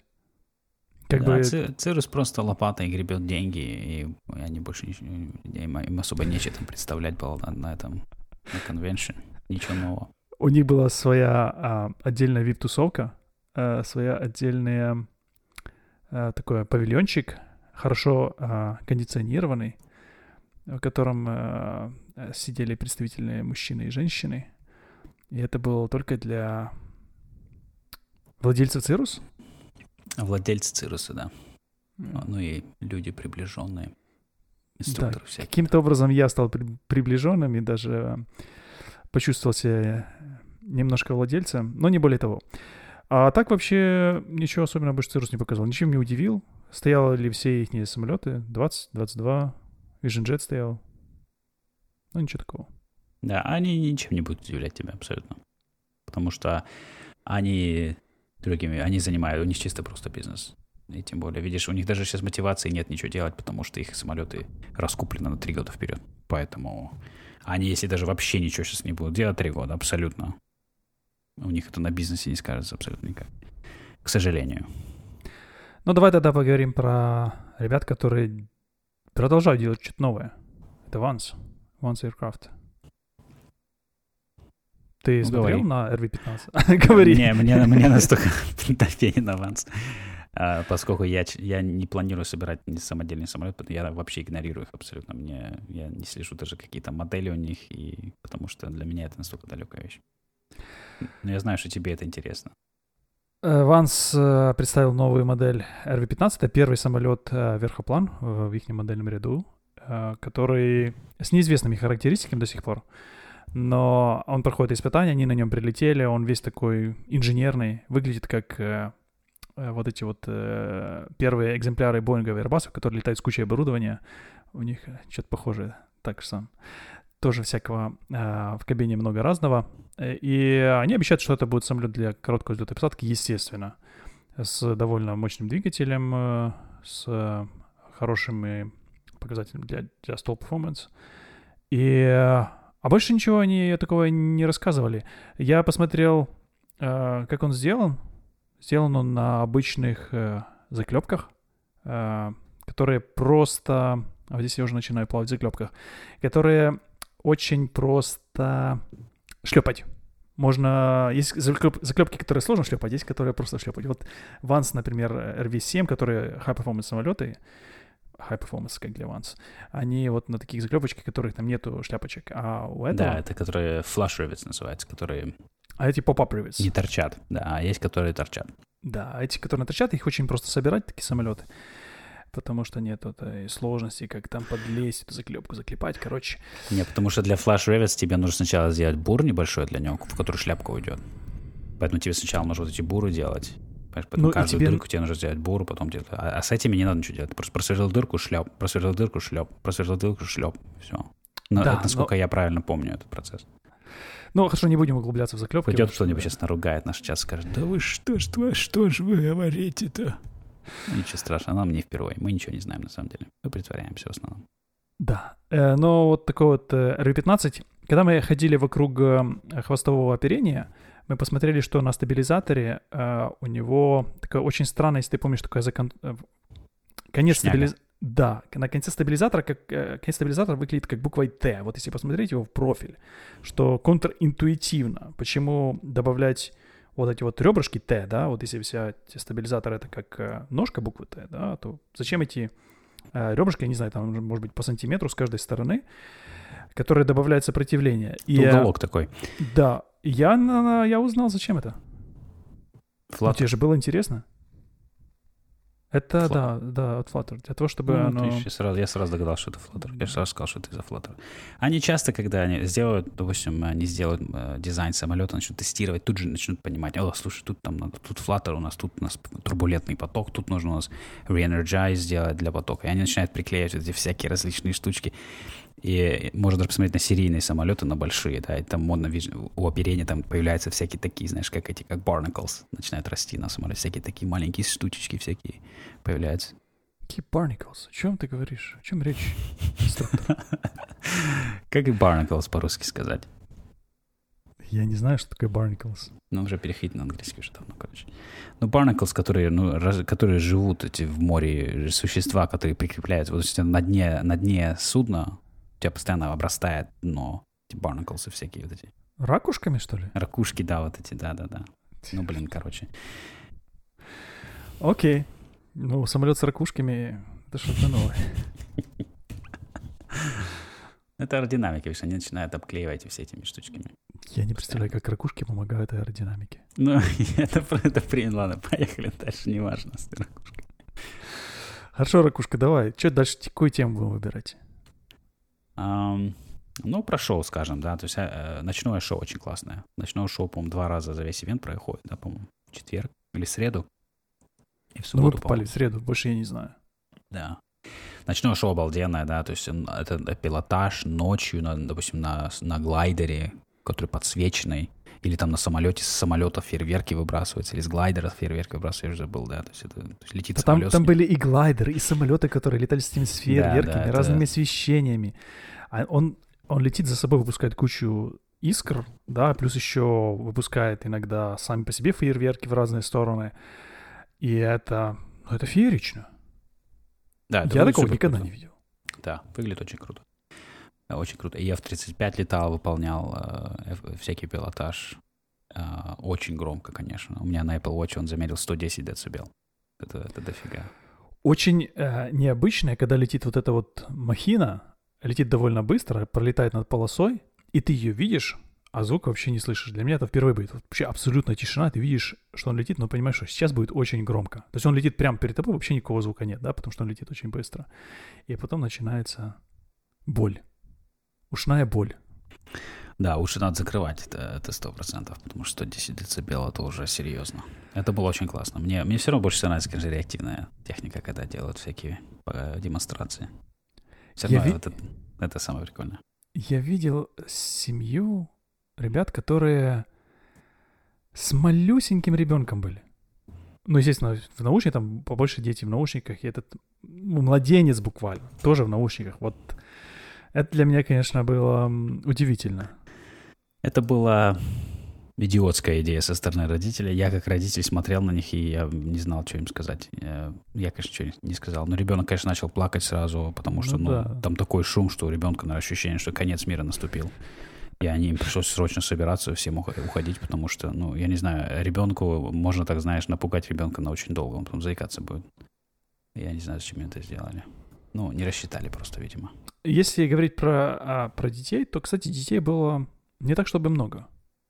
Цирус просто лопатой гребет деньги, и они больше им особо нечего там представлять было на конвеншн. Ничего нового. У них была своя отдельная VIP-тусовка, своя отдельная такой павильончик, хорошо кондиционированный, в котором сидели представители мужчины и женщины. И это было только для владельцев Цирус? Владельцы Цируса, да. Ну и люди приближенные, инструкторы да, всякие. Каким-то образом я стал приближенным и даже почувствовал себя немножко владельцем, но не более того. А так вообще ничего особенного больше Цирус не показал. Ничем не удивил. Стояли ли все их самолеты? 20, 22. Vision Jet стоял. Ну, ничего такого. Да, они ничем не будут удивлять тебя абсолютно. Потому что они занимают, у них чисто просто бизнес. И тем более, видишь, у них даже сейчас мотивации нет ничего делать, потому что их самолеты раскуплены на 3 года вперед. Поэтому они, если даже вообще ничего сейчас не будут делать 3 года, абсолютно, у них это на бизнесе не скажется абсолютно никак. К сожалению. Ну, давай тогда поговорим про ребят, которые продолжают делать что-то новое. Это Vance Aircraft. Ты смотрел на RV-15? Говори. Не, мне настолько дофига на Vance. Поскольку я не планирую собирать самодельный самолет, я вообще игнорирую их абсолютно. Я не слежу даже какие-то модели у них, потому что для меня это настолько далекая вещь. Но я знаю, что тебе это интересно. Vance представил новую модель RV-15. Это первый самолет верхоплан в их модельном ряду, который с неизвестными характеристиками до сих пор. Но он проходит испытания, они на нем прилетели, он весь такой инженерный, выглядит как вот эти вот первые экземпляры Боинга и Airbus, которые летают с кучей оборудования. У них что-то похожее, так же сам. Тоже всякого в кабине много разного. И они обещают, что это будет самолет для короткой взлета и посадки, естественно, с довольно мощным двигателем, с хорошими показателями для stall performance. А больше ничего они такого не рассказывали. Я посмотрел, как он сделан. Сделан он на обычных заклепках, которые просто... А вот здесь я уже начинаю плавать в заклепках. Которые очень просто шлепать. Можно... Есть заклепки, которые сложно шлепать, есть, которые просто шлепать. Вот Vance, например, RV-7, которые high-performance самолеты, high-performance, как для Vance, они вот на таких заклепочках, которых там нету шляпочек. А у этого... Да, это которые flush rivets называются, которые... А эти pop-up rivets. Не торчат, да, а есть, которые торчат. Да, а эти, которые торчат, их очень просто собирать, такие самолеты, потому что нет этой сложности, как там подлезть, эту заклепку заклепать, короче. Нет, потому что для flush rivets тебе нужно сначала сделать бур небольшой для него, в который шляпка уйдет. Поэтому тебе сначала нужно вот эти буры делать. Поэтому каждую дырку тебе нужно сделать буру, потом делать. А с этими не надо ничего делать. Просто просверлил дырку, шлеп, просверлил дырку, шлеп, просверлил дырку, шлеп. Все. Но да, это насколько я правильно помню этот процесс. Ну, хорошо, не будем углубляться в заклепки. Пойдет кто-нибудь сейчас наругает наш час, скажет, да вы что ж вы говорите-то? Ну, ничего страшного, нам не впервые. Мы ничего не знаем на самом деле. Мы притворяемся в основном. Да. Но вот такой вот RV-15, когда мы ходили вокруг хвостового оперения, мы посмотрели, что на стабилизаторе у него такая очень странная, если ты помнишь, такая конец стабилизатора. Да, на конце стабилизатора, конец стабилизатора выглядит как буквой Т. Вот если посмотреть его в профиль, что контринтуитивно. Почему добавлять вот эти вот ребрышки Т, да, вот если взять стабилизатор это как ножка буквы Т, да, то зачем эти ребрышки, я не знаю, там может быть по сантиметру с каждой стороны, которые добавляют сопротивление. Уголок такой. Да, я узнал, зачем это. Ну, тебе же было интересно. Это, да, от Flutter. Для того, чтобы оно... Я сразу догадался, что это Flutter. Я сразу сказал, что это из-за Flutter. Они часто, когда они сделают, допустим, они сделают дизайн самолета, начнут тестировать, тут же начнут понимать, слушай, тут Flutter у нас турбулентный поток, тут нужно у нас re-energize сделать для потока. И они начинают приклеивать эти всякие различные штучки. И можно даже посмотреть на серийные самолеты, на большие, да, и там модно, у оперения там появляются всякие такие, знаешь, как barnacles, начинают расти на самолете, всякие такие маленькие штучечки всякие появляются. Какие barnacles? О чем ты говоришь? О чем речь, инструктор? Как и barnacles по-русски сказать? Я не знаю, что такое barnacles. Ну, уже переходить на английский уже давно, короче. Ну, barnacles, которые живут в море, существа, которые прикрепляются. Вот на дне судна у тебя постоянно обрастает дно. Эти barnacles всякие вот эти. Ракушками, что ли? Ракушки, да, вот эти, да. Ну, блин, короче. Окей. Ну, самолет с ракушками — это что-то новое. Это аэродинамика, видишь, они начинают обклеивать все этими штучками. Я не представляю, как ракушки помогают аэродинамике. Ну, это принял. Ладно, поехали дальше, неважно с ракушкой. Хорошо, ракушка, давай. Что дальше, какую тему будем выбирать? Ну, про шоу, скажем, да. То есть ночное шоу очень классное. Ночное шоу, по-моему, 2 раза за весь ивент проходит, да, по-моему, в четверг или в среду. И в субботу, мы попали в среду, больше я не знаю. Да. Ночное шоу обалденное, да, то есть это пилотаж ночью, допустим, на глайдере, который подсвеченный, или там на самолете, с самолета фейерверки выбрасываются, или с глайдера фейерверки выбрасываются, я уже забыл, да, то есть летит самолет. Там были и глайдеры, и самолеты, которые летали с этими фейерверками, разными освещениями. Он летит за собой, выпускает кучу искр, да, плюс еще выпускает иногда сами по себе фейерверки в разные стороны. И это феерично. Да, я такого никогда не видел. Да, выглядит очень круто. Очень круто. И я в 35 летал, выполнял всякий пилотаж. Очень громко, конечно. У меня на Apple Watch он замерил 110 дБ. Это дофига. Очень необычное, когда летит вот эта вот махина, летит довольно быстро, пролетает над полосой, и ты ее видишь, а звук вообще не слышишь. Для меня это впервые будет. Вообще абсолютная тишина, ты видишь, что он летит, но понимаешь, что сейчас будет очень громко. То есть он летит прямо перед тобой, вообще никакого звука нет, да, потому что он летит очень быстро. И потом начинается боль. Ушная боль. Да, уши надо закрывать, это 100%, потому что 110 дБ это уже серьезно. Это было очень классно. Мне все равно больше нравится, конечно, реактивная техника, когда делают всякие демонстрации. Все равно это самое прикольное. Я видел семью ребят, которые с малюсеньким ребенком были. Ну, естественно, в наушниках, там побольше дети в наушниках, и этот младенец буквально тоже в наушниках. Вот это для меня, конечно, было удивительно. Это была идиотская идея со стороны родителей. Я как родитель смотрел на них, и я не знал, что им сказать. Я конечно, ничего не сказал. Но ребенок, конечно, начал плакать сразу, потому что там такой шум, что у ребенка, наверное, ощущение, что конец мира наступил. И им пришлось срочно собираться, всем уходить, потому что, я не знаю, ребенку можно, так знаешь, напугать ребенка на очень долго, он потом заикаться будет. Я не знаю, зачем это сделали. Не рассчитали просто, видимо. Если говорить про детей, то, кстати, детей было не так, чтобы много.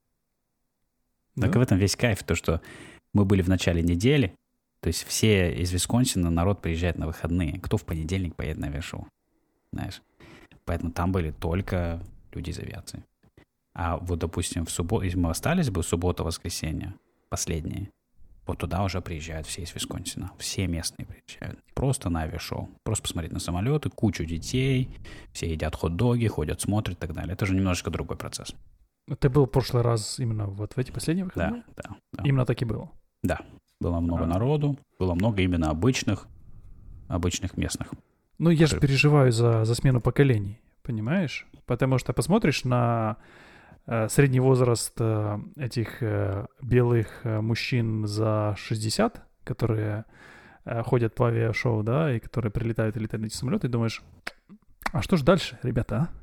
Так в этом весь кайф, то, что мы были в начале недели, то есть все из Висконсина, народ приезжает на выходные. Кто в понедельник поедет на авиашоу, знаешь? Поэтому там были только люди из авиации. А вот, допустим, в субботу, если мы остались бы суббота-воскресенье, последние, вот туда уже приезжают все из Висконсина. Все местные приезжают. Просто на авиашоу. Просто посмотреть на самолеты, кучу детей, все едят хот-доги, ходят, смотрят и так далее. Это же немножечко другой процесс. Ты был в прошлый раз именно вот в эти последние выходные? Да. Именно так и было? Да. Было много народу, было много именно обычных местных. Я же переживаю за смену поколений, понимаешь? Потому что посмотришь на средний возраст этих белых мужчин за 60, которые ходят по авиашоу, да, и которые прилетают и летают на эти самолеты, и думаешь, а что ж дальше, ребята, а?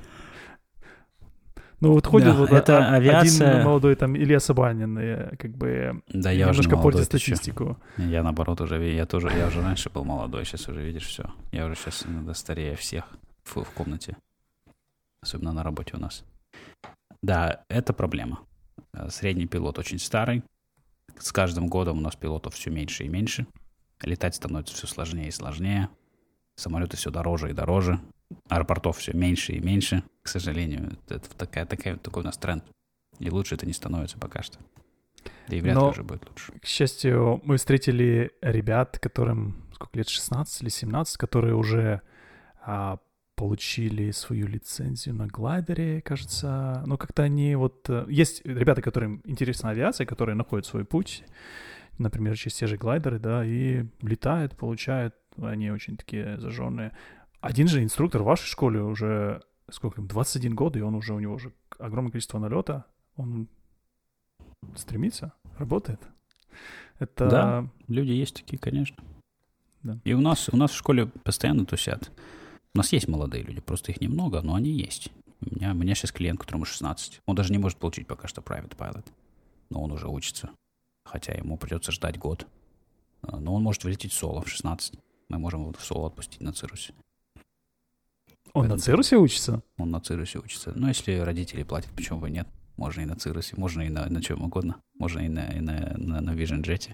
Ходит это авиация... один молодой там Илья Собанин, да, я немножко уже портит статистику. Я наоборот уже, я уже раньше был молодой, сейчас уже видишь все. Я уже сейчас иногда старее всех в комнате, особенно на работе у нас. Да, это проблема. Средний пилот очень старый. С каждым годом у нас пилотов все меньше и меньше. Летать становится все сложнее и сложнее. Самолеты все дороже и дороже. Аэропортов все меньше и меньше. К сожалению, это такой у нас тренд. И лучше это не становится пока что. Да и вряд ли уже будет лучше. К счастью, мы встретили ребят, которым сколько лет, 16 или 17, которые уже получили свою лицензию на глайдере, кажется. Как-то они Есть ребята, которым интересна авиация, которые находят свой путь, например, через те же глайдеры, да, и летают, получают они очень такие зажженные. Один же инструктор в вашей школе уже, сколько им, 21 год, и у него уже огромное количество налета. Он стремится, работает. Это... Да, люди есть такие, конечно. Да. И у нас в школе постоянно тусят. У нас есть молодые люди, просто их немного, но они есть. У меня сейчас клиент, которому 16. Он даже не может получить пока что private pilot. Но он уже учится. Хотя ему придется ждать год. Но он может вылететь в соло в 16. Мы можем его в соло отпустить на Цирусе. Он на Цирусе учится? Он на Цирусе учится. Но если родители платят, почему бы нет? Можно и на Цирусе, можно и на чем угодно. Можно и на Vision Jet.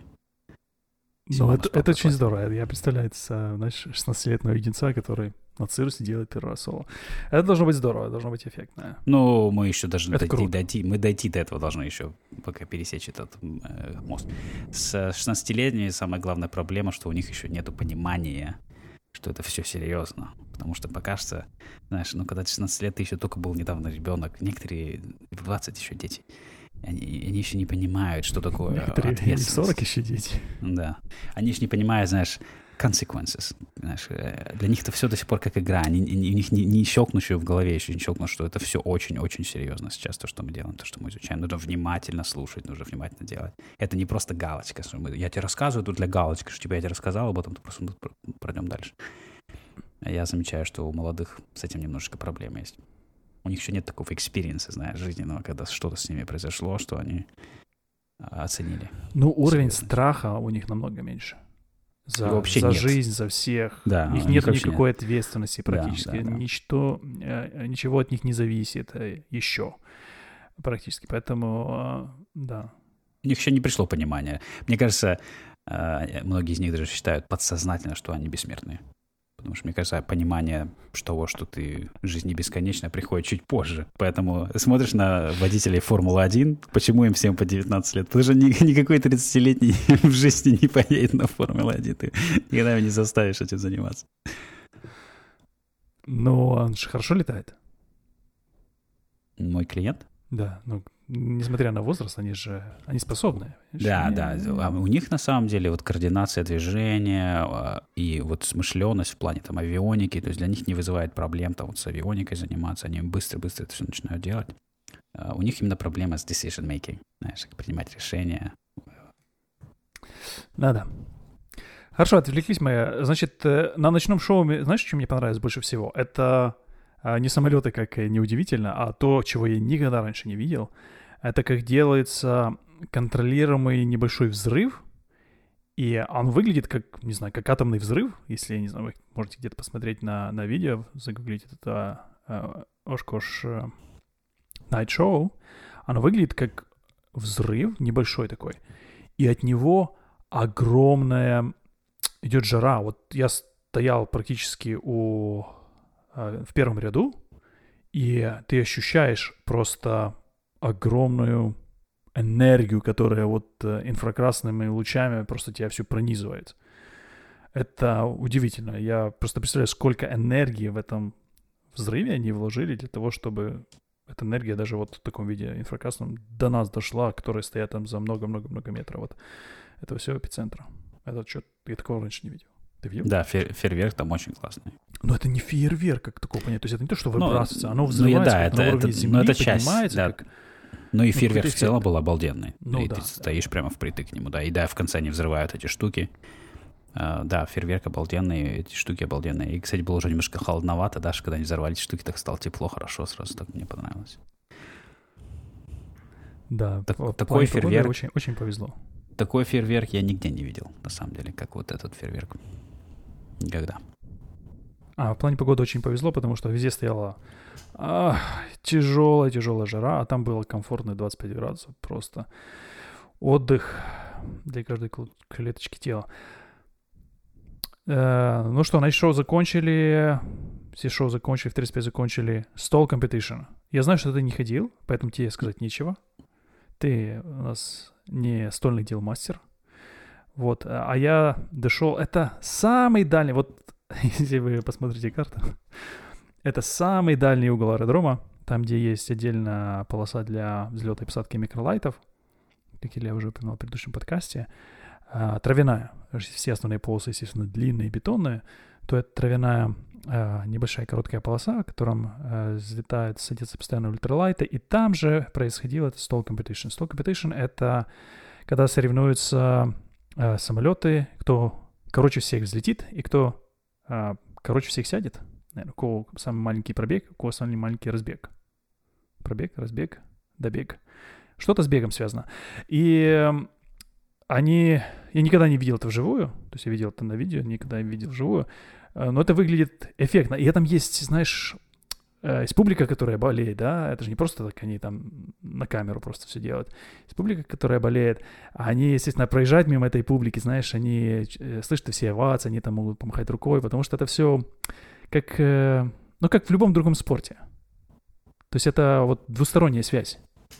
Ну, это очень здорово. Я представляю, знаешь, 16-летнего юнца, который на Цирусе делает первый раз соло. Это должно быть здорово, должно быть эффектно. Ну, мы еще даже дойти до этого должны еще, пока пересечь этот мост. С 16-летними самая главная проблема, что у них еще нету понимания, что это все серьезно. Потому что пока что, знаешь, когда 16 лет, ты еще только был недавно ребенок, некоторые в 20 еще дети. Они еще не понимают, что такое некоторые в 40 еще дети. Да. Они еще не понимают, знаешь, consequences. Знаешь, для них это все до сих пор как игра. У них не щелкнущее в голове еще не щелкнут, что это все очень-очень серьезно сейчас, то, что мы делаем, то, что мы изучаем. Нужно внимательно слушать, нужно внимательно делать. Это не просто галочка. Я тебе рассказываю тут для галочки, что я тебе рассказал об этом, то просто мы пройдем дальше. Я замечаю, что у молодых с этим немножечко проблемы есть. У них еще нет такого экспириенса, знаешь, жизненного, когда что-то с ними произошло, что они оценили. Ну, уровень страха у них намного меньше. За жизнь, за всех. Да, у них нет никакой ответственности практически. Да. Ничего от них не зависит еще практически. Поэтому, да. У них еще не пришло понимание. Мне кажется, многие из них даже считают подсознательно, что они бессмертные. Потому что, мне кажется, понимание того, что жизнь не бесконечна, приходит чуть позже. Поэтому смотришь на водителей Формулы-1, почему им всем по 19 лет? Потому что никакой 30-летний в жизни не поедет на Формулу-1. Ты никогда его не заставишь этим заниматься. Ну, он же хорошо летает. Мой клиент? Да, несмотря на возраст, они способны. Да. А у них на самом деле вот координация движения и вот смышленность в плане там авионики, то есть для них не вызывает проблем там вот с авионикой заниматься, они быстро-быстро это все начинают делать. У них именно проблема с decision making, знаешь, принимать решения. Да. Хорошо, отвлеклись мы. Значит, на ночном шоу, знаешь, что мне понравилось больше всего? Это не самолеты, как неудивительно, а то, чего я никогда раньше не видел. Это как делается контролируемый небольшой взрыв, и он выглядит как, не знаю, как атомный взрыв, если, не знаю, вы можете где-то посмотреть на видео, загуглить это Oshkosh Night Show. Оно выглядит как взрыв небольшой такой, и от него огромная идет жара. Вот я стоял практически в первом ряду, и ты ощущаешь просто огромную энергию, которая вот инфракрасными лучами просто тебя всю пронизывает. Это удивительно. Я просто представляю, сколько энергии в этом взрыве они вложили для того, чтобы эта энергия даже вот в таком виде инфракрасном до нас дошла, которые стоят там за много-много-много метров вот этого всего эпицентра. Это что, я такого раньше не видел. Ты видел? Да, фейерверк там очень классный. Но это не фейерверк, как такого понять. То есть это не то, что выбрасывается, оно взрывается на уровне земли, это часть, поднимается. Да. Как... Ну и фейерверк в целом был обалденный. Ну, и да, ты стоишь прямо впритык к нему, да. И да, в конце они взрывают эти штуки. Да, фейерверк обалденный, эти штуки обалденные. И, кстати, было уже немножко холодновато, даже когда они взорвали эти штуки, так стало тепло, хорошо, сразу так мне понравилось. Да, такой фейерверк... Очень, очень повезло. Такой фейерверк я нигде не видел, на самом деле, как вот этот фейерверк. Никогда. В плане погоды очень повезло, потому что везде стояла тяжелая жара, а там было комфортно 25 градусов. Просто отдых для каждой клеточки тела. Ну что, значит, шоу закончили. Все шоу закончили, в 35 закончили. Stall competition. Я знаю, что ты не ходил, поэтому тебе сказать нечего. Ты у нас не стольный дел мастер. Вот, а я дошел, это самый дальний, вот если вы посмотрите карту, это самый дальний угол аэродрома, там, где есть отдельная полоса для взлета и посадки микролайтов, как я уже упоминал в предыдущем подкасте. травяная. Все основные полосы, естественно, длинные, бетонные. То это травяная небольшая короткая полоса, в котором взлетает, садится постоянно ультралайты. И там же происходило это stall competition. Stall competition — это когда соревнуются самолеты, кто короче всех взлетит и кто короче всех сядет. Наверное, у кого самый маленький пробег, у кого самый маленький разбег. Пробег, разбег, добег. Что-то с бегом связано. И я никогда не видел это вживую, то есть я видел это на видео, никогда не видел вживую, но это выглядит эффектно. И там есть, знаешь, есть публика, которая болеет, да, это же не просто так они там на камеру просто все делают. Есть публика, которая болеет, а они, естественно, проезжают мимо этой публики, знаешь, они слышат все овации, они там могут помахать рукой, потому что это все как в любом другом спорте. То есть это вот двусторонняя связь.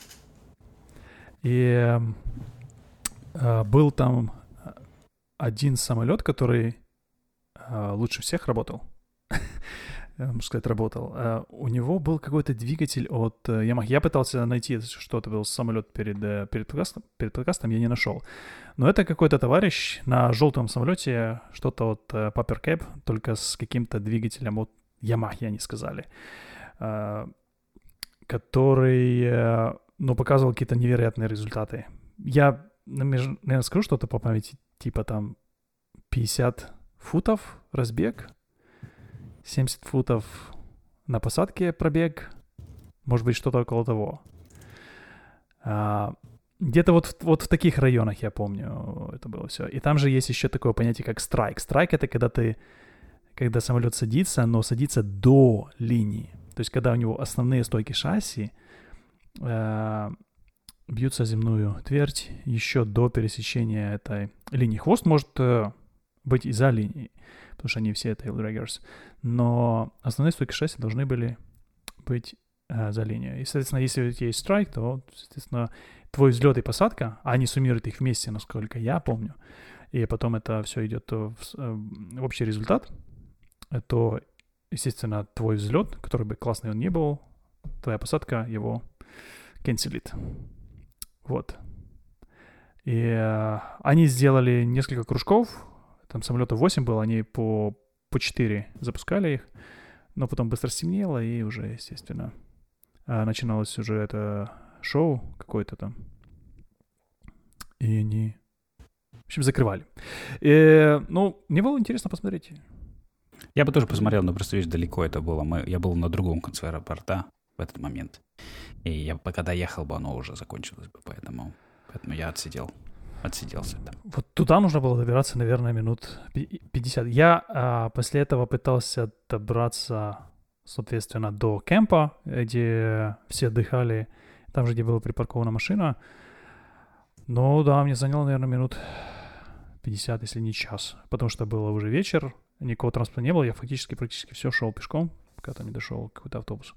И был там один самолет, который лучше всех работал. Можно сказать, работал. У него был какой-то двигатель от Yamaha. Я пытался найти, что это был самолет перед подкастом, я не нашел. Но это какой-то товарищ на желтом самолете, что-то от Pupper Cap, только с каким-то двигателем от Yamaha, они сказали, который, показывал какие-то невероятные результаты. Я, наверное, скажу что-то по памяти, типа там 50 футов разбег, 70 футов на посадке пробег, может быть, что-то около того. Где-то вот в таких районах, я помню, это было все. И там же есть еще такое понятие, как страйк. Страйк — это когда самолет садится, но садится до линии. То есть когда у него основные стойки шасси бьются о земную твердь еще до пересечения этой линии. Хвост может быть и за линией, потому что они все tail draggers. Но основные стойки шасси должны были быть за линией. И, соответственно, если у тебя есть страйк, то, соответственно, твой взлет и посадка, а они суммируют их вместе, насколько я помню, и потом это все идет в общий результат, то, естественно, твой взлет, который бы классный он ни был, твоя посадка его канцелит. Вот. И они сделали несколько кружков, там самолетов 8 было, они по 4 запускали их, но потом быстро стемнело, и уже, естественно, начиналось уже это шоу какое-то там. И они, в общем, закрывали. Мне было интересно посмотреть. Я бы тоже посмотрел, но просто, видишь, далеко это было. Я был на другом конце аэропорта в этот момент. И когда ехал бы, оно уже закончилось бы, поэтому я отсиделся там. Вот туда нужно было добираться, наверное, минут 50. Я после этого пытался добраться, соответственно, до кемпа, где все отдыхали, там же, где была припаркована машина. Ну да, мне заняло, наверное, минут 50, если не час, потому что было уже вечер, никакого транспорта не было, я практически все шел пешком, пока там не дошел какой-то автобус.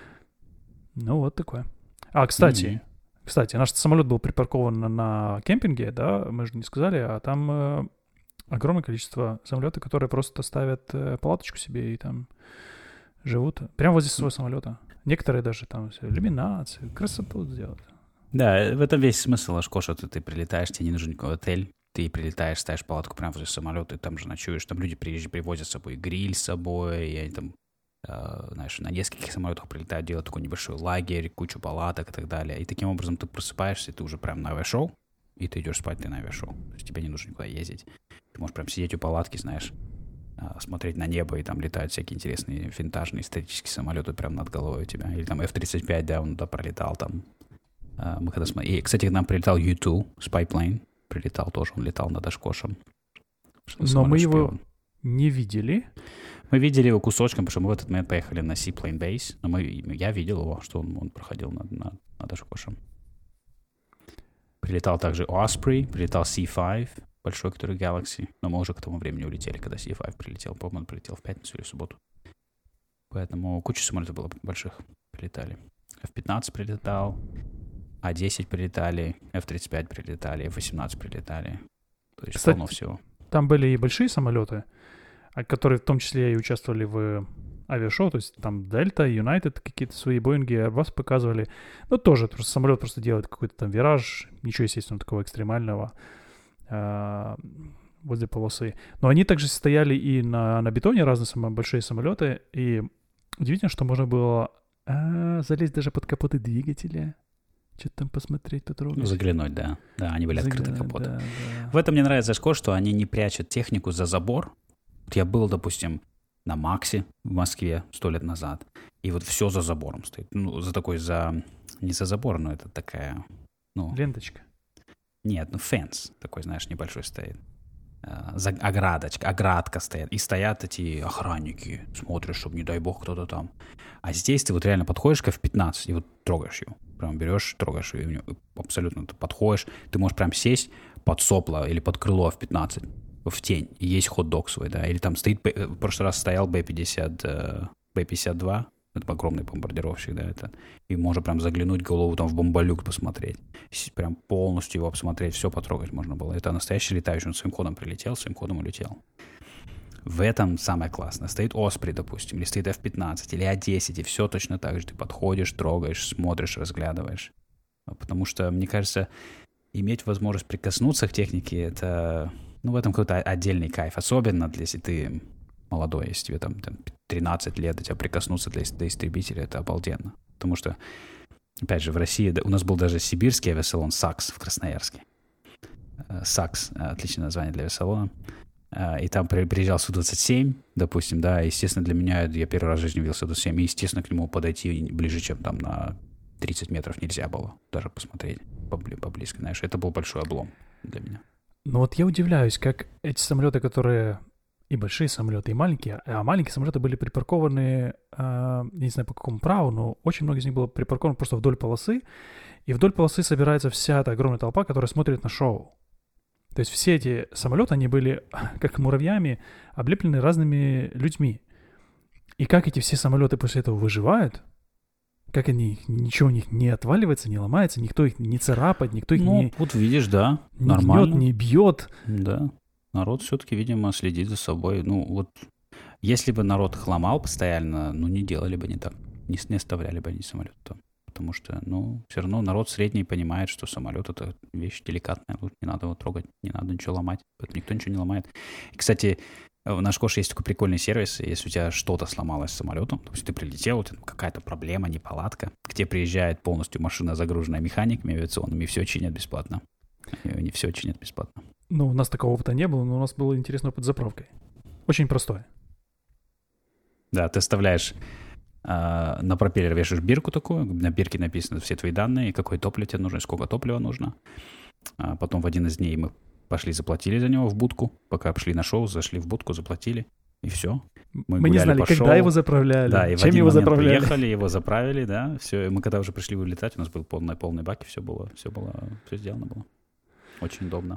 Ну, вот такое. Кстати, наш самолет был припаркован на кемпинге, да, мы же не сказали, а там огромное количество самолетов, которые просто ставят палаточку себе и там живут прямо возле своего самолета. Некоторые даже там все иллюминации, красоту сделают. Да, в этом весь смысл Ашкоша. Ты прилетаешь, тебе не нужен никакой отель, ты прилетаешь, ставишь палатку прямо возле самолета, и там же ночуешь. Там люди привозят с собой гриль с собой, и они там, знаешь, на нескольких самолетах прилетают, делают такой небольшой лагерь, кучу палаток и так далее. И таким образом ты просыпаешься, и ты уже прям на авиашоу, и ты идешь спать, ты на авиашоу. То есть тебе не нужно никуда ездить. Ты можешь прям сидеть у палатки, знаешь, смотреть на небо, и там летают всякие интересные винтажные исторические самолеты прямо над головой у тебя. Или там F-35, да, он туда пролетал там. Мы когда смотрели... И, кстати, к нам прилетал U2, Spyplane, прилетал тоже, он летал над Ашкошем. Но мы его не видели. Мы видели его кусочком, потому что мы в этот момент поехали на Seaplane Base, но я видел его, что он проходил над Ашкошем. Прилетал также Osprey, прилетал C5, большой, который Galaxy, но мы уже к тому времени улетели, когда C5 прилетел. По-моему, он прилетел в пятницу или в субботу. Поэтому куча самолетов было больших, прилетали. F-15 прилетал, А-10 прилетали, F-35 прилетали, F-18 прилетали. То есть, кстати, полно всего. Там были и большие самолеты, которые в том числе и участвовали в авиашоу, то есть там Delta, United, какие-то свои Боинги, Airbus показывали. Но тоже просто самолет просто делает какой-то там вираж, ничего, естественно, такого экстремального. возле полосы. Но они также стояли и на бетоне, разные большие самолеты, и удивительно, что можно было залезть даже под капоты двигателя, что-то там посмотреть, потрогать. Заглянуть, да. Да, они были открыты капоты. Да. В этом мне нравится Шкода, что они не прячут технику за забор. Вот я был, допустим, на Максе в Москве 100 лет назад, и вот все за забором стоит. Ну, не за забор, но это такая... Ну, ленточка. Нет, фенс такой, знаешь, небольшой стоит. Оградка стоит. И стоят эти охранники, смотрят, чтобы, не дай бог, кто-то там. А здесь ты вот реально подходишь к F-15 и вот трогаешь его. Прям берешь, трогаешь ее. Абсолютно ты подходишь. Ты можешь прям сесть под сопло или под крыло F-15 в тень. И есть хот-дог свой, да. Или там стоит... В прошлый раз стоял Б-52. Это огромный бомбардировщик, да, это. И можно прям заглянуть голову там в бомболюк посмотреть. Прям полностью его обсмотреть, все потрогать можно было. Это настоящий летающий, он своим ходом прилетел, своим ходом улетел. В этом самое классное. Стоит Osprey, допустим, или стоит F-15, или А-10, и все точно так же. Ты подходишь, трогаешь, смотришь, разглядываешь. Потому что, мне кажется, иметь возможность прикоснуться к технике, это, ну, в этом какой-то отдельный кайф. Особенно, если ты молодой, если тебе там 13 лет, до тебя прикоснуться до истребителя, это обалденно. Потому что, опять же, в России у нас был даже сибирский авиасалон САКС в Красноярске. САКС — отличное название для авиасалона. И там приезжал Су-27, допустим, да, естественно, для меня, я первый раз в жизни видел Су-27, и, естественно, к нему подойти ближе, чем там на 30 метров нельзя было даже посмотреть поблизко, знаешь. Это был большой облом для меня. Ну вот я удивляюсь, как эти самолеты, которые... И большие самолеты, и маленькие. А маленькие самолеты были припаркованы, я не знаю по какому праву, но очень много из них было припарковано просто вдоль полосы. И вдоль полосы собирается вся эта огромная толпа, которая смотрит на шоу. То есть все эти самолеты, они были, как муравьями, облеплены разными людьми. И как эти все самолеты после этого выживают, как они, ничего у них не отваливается, не ломается, никто их не царапает, никто их не... вот видишь, да, не нормально. Не бьет. Да. Народ все-таки, видимо, следит за собой. Ну, вот, если бы народ их ломал постоянно, ну, не делали бы не так. Не оставляли бы они самолет там. Потому что, ну, все равно народ средний понимает, что самолет — это вещь деликатная. Не надо его трогать, не надо ничего ломать. Поэтому никто ничего не ломает. И, кстати, в наш Кош есть такой прикольный сервис. Если у тебя что-то сломалось с самолетом, то есть ты прилетел, у тебя какая-то проблема, неполадка, к тебе приезжает полностью машина, загруженная механиками авиационными, и все чинят бесплатно. И они все чинят бесплатно. Ну, у нас такого опыта не было, но у нас был интересный опыт с заправкой. Очень простой. Да, ты вставляешь на пропеллер, вешаешь бирку такую, на бирке написаны все твои данные, какое топливо тебе нужно, сколько топлива нужно. Потом в один из дней мы пошли, заплатили за него в будку, пока шли на шоу, зашли в будку, заплатили, и все. Мы не знали, когда шоу, его заправляли, да, и чем его заправляли. Приехали, его заправили, да, все. И мы когда уже пришли вылетать, у нас был полный бак, и все сделано было. Очень удобно.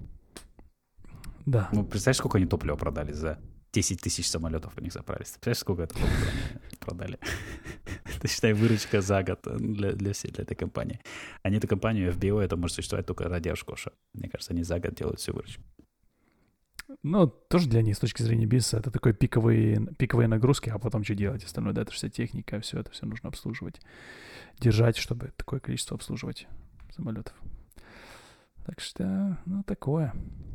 Да. Ну, представляешь, сколько они топлива продали за 10 тысяч самолетов у них заправились. Представляешь, сколько это продали? Это, считай, выручка за год для этой компании. Они эту компанию FBO, это может существовать только ради Oshkosh. Мне кажется, они за год делают всю выручку. Ну, тоже для них с точки зрения бизнеса это такой пиковые нагрузки, а потом что делать? Остальное, да, это вся техника, все это все нужно обслуживать. Держать, чтобы такое количество обслуживать самолетов. Так что, ну, такое.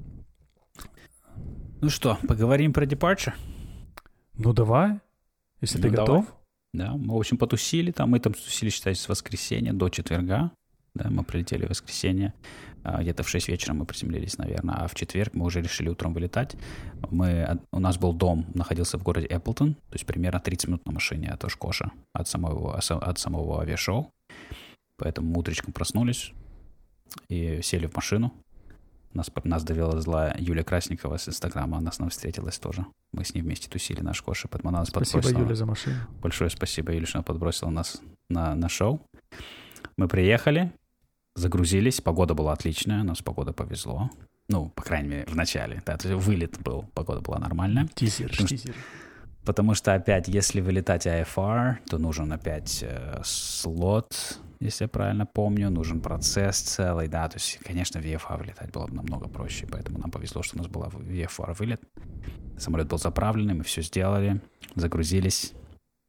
Ну что, поговорим про Departure? Ну, давай, если ты готов. Да, мы, в общем, потусили там. Мы там тусили, считай, с воскресенья до четверга. Да, мы прилетели в воскресенье. Где-то в 6 вечера мы приземлились, наверное. А в четверг мы уже решили утром вылетать. У нас был дом, находился в городе Эпплтон. То есть примерно 30 минут на машине от Oshkosh, от самого авиашоу. Поэтому мы утречком проснулись и сели в машину. Нас довела Юлия Красникова с Инстаграма. Она с нами встретилась тоже. Мы с ней вместе тусили на Oshkosh. Поэтому она нас подбросила. Спасибо, Юля, за машину. Большое спасибо, Юля, что она подбросила нас на шоу. Мы приехали, загрузились. Погода была отличная. Нас погода повезло. Ну, по крайней мере, в начале. Да, то есть вылет был. Погода была нормальная. Тизер. Потому что опять, если вылетать IFR, то нужен опять слот, если я правильно помню, нужен процесс целый, да, то есть, конечно, в VFR вылетать было бы намного проще, поэтому нам повезло, что у нас была VFR вылет. Самолет был заправленный, мы все сделали, загрузились,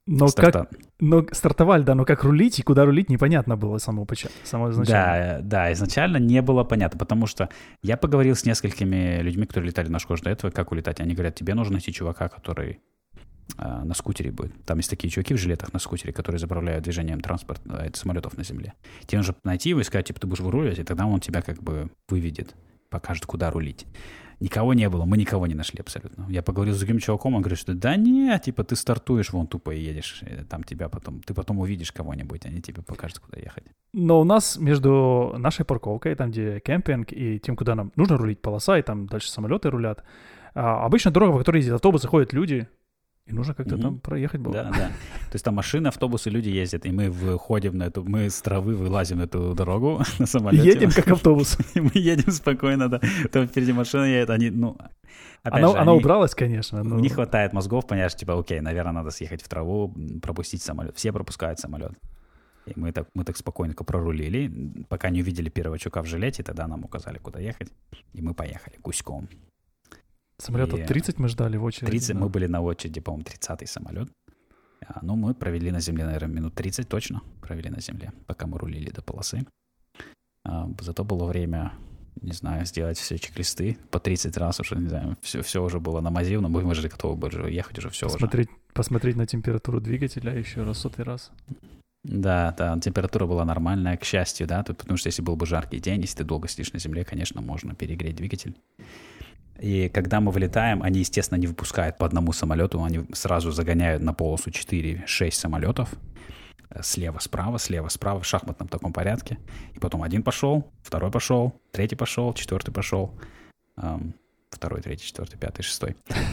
Но стартовали, да, но как рулить и куда рулить непонятно было с самого изначально. Да, изначально не было понятно, потому что я поговорил с несколькими людьми, которые летали на Шкош до этого, как улетать. Они говорят, тебе нужно найти чувака, который на скутере будет. Там есть такие чуваки в жилетах на скутере, которые заправляют движением транспорта, самолетов на земле. Тебе нужно найти его и сказать, типа, ты будешь выруливать, и тогда он тебя как бы выведет, покажет, куда рулить. Никого не было, мы никого не нашли абсолютно. Я поговорил с другим чуваком, он говорит, что да нет, типа ты стартуешь, вон тупо и едешь, там тебя потом, ты потом увидишь кого-нибудь, они тебе покажут, куда ехать. Но у нас между нашей парковкой, там где кемпинг, и тем, куда нам нужно рулить, полоса, и там дальше самолеты рулят, обычно дорога, по которой ездят автобусы, ходят люди, и нужно как-то там проехать было. Да. То есть там машины, автобусы, люди ездят, и мы выходим на эту, мы с травы вылазим на эту дорогу на самолете. Едем как автобус. И мы едем спокойно, да. Там впереди машина едет, они, она убралась, конечно. Не хватает мозгов, понимаешь, типа, окей, наверное, надо съехать в траву, пропустить самолет. Все пропускают самолет. И мы так спокойненько прорулили, пока не увидели первого чувака в жилете, тогда нам указали, куда ехать, и мы поехали гуськом. Самолетов 30 мы ждали в очереди. 30, да. Мы были на очереди, по-моему, 30-й самолет. Мы провели на земле, наверное, минут 30 точно провели на земле, пока мы рулили до полосы. Зато было время, не знаю, сделать все чек-листы по 30 раз уже, не знаю, все уже было намазил, но мы же готовы были ехать уже все Посмотреть на температуру двигателя еще раз, 100 раз. Да, температура была нормальная, к счастью, да, потому что если был бы жаркий день, если ты долго сидишь на земле, конечно, можно перегреть двигатель. И когда мы вылетаем, они, естественно, не выпускают по одному самолету, они сразу загоняют на полосу 4-6 самолетов. Слева, справа, в шахматном таком порядке. И потом один пошел, второй пошел, третий пошел, четвертый пошел. Второй, третий, четвертый, пятый, шестой.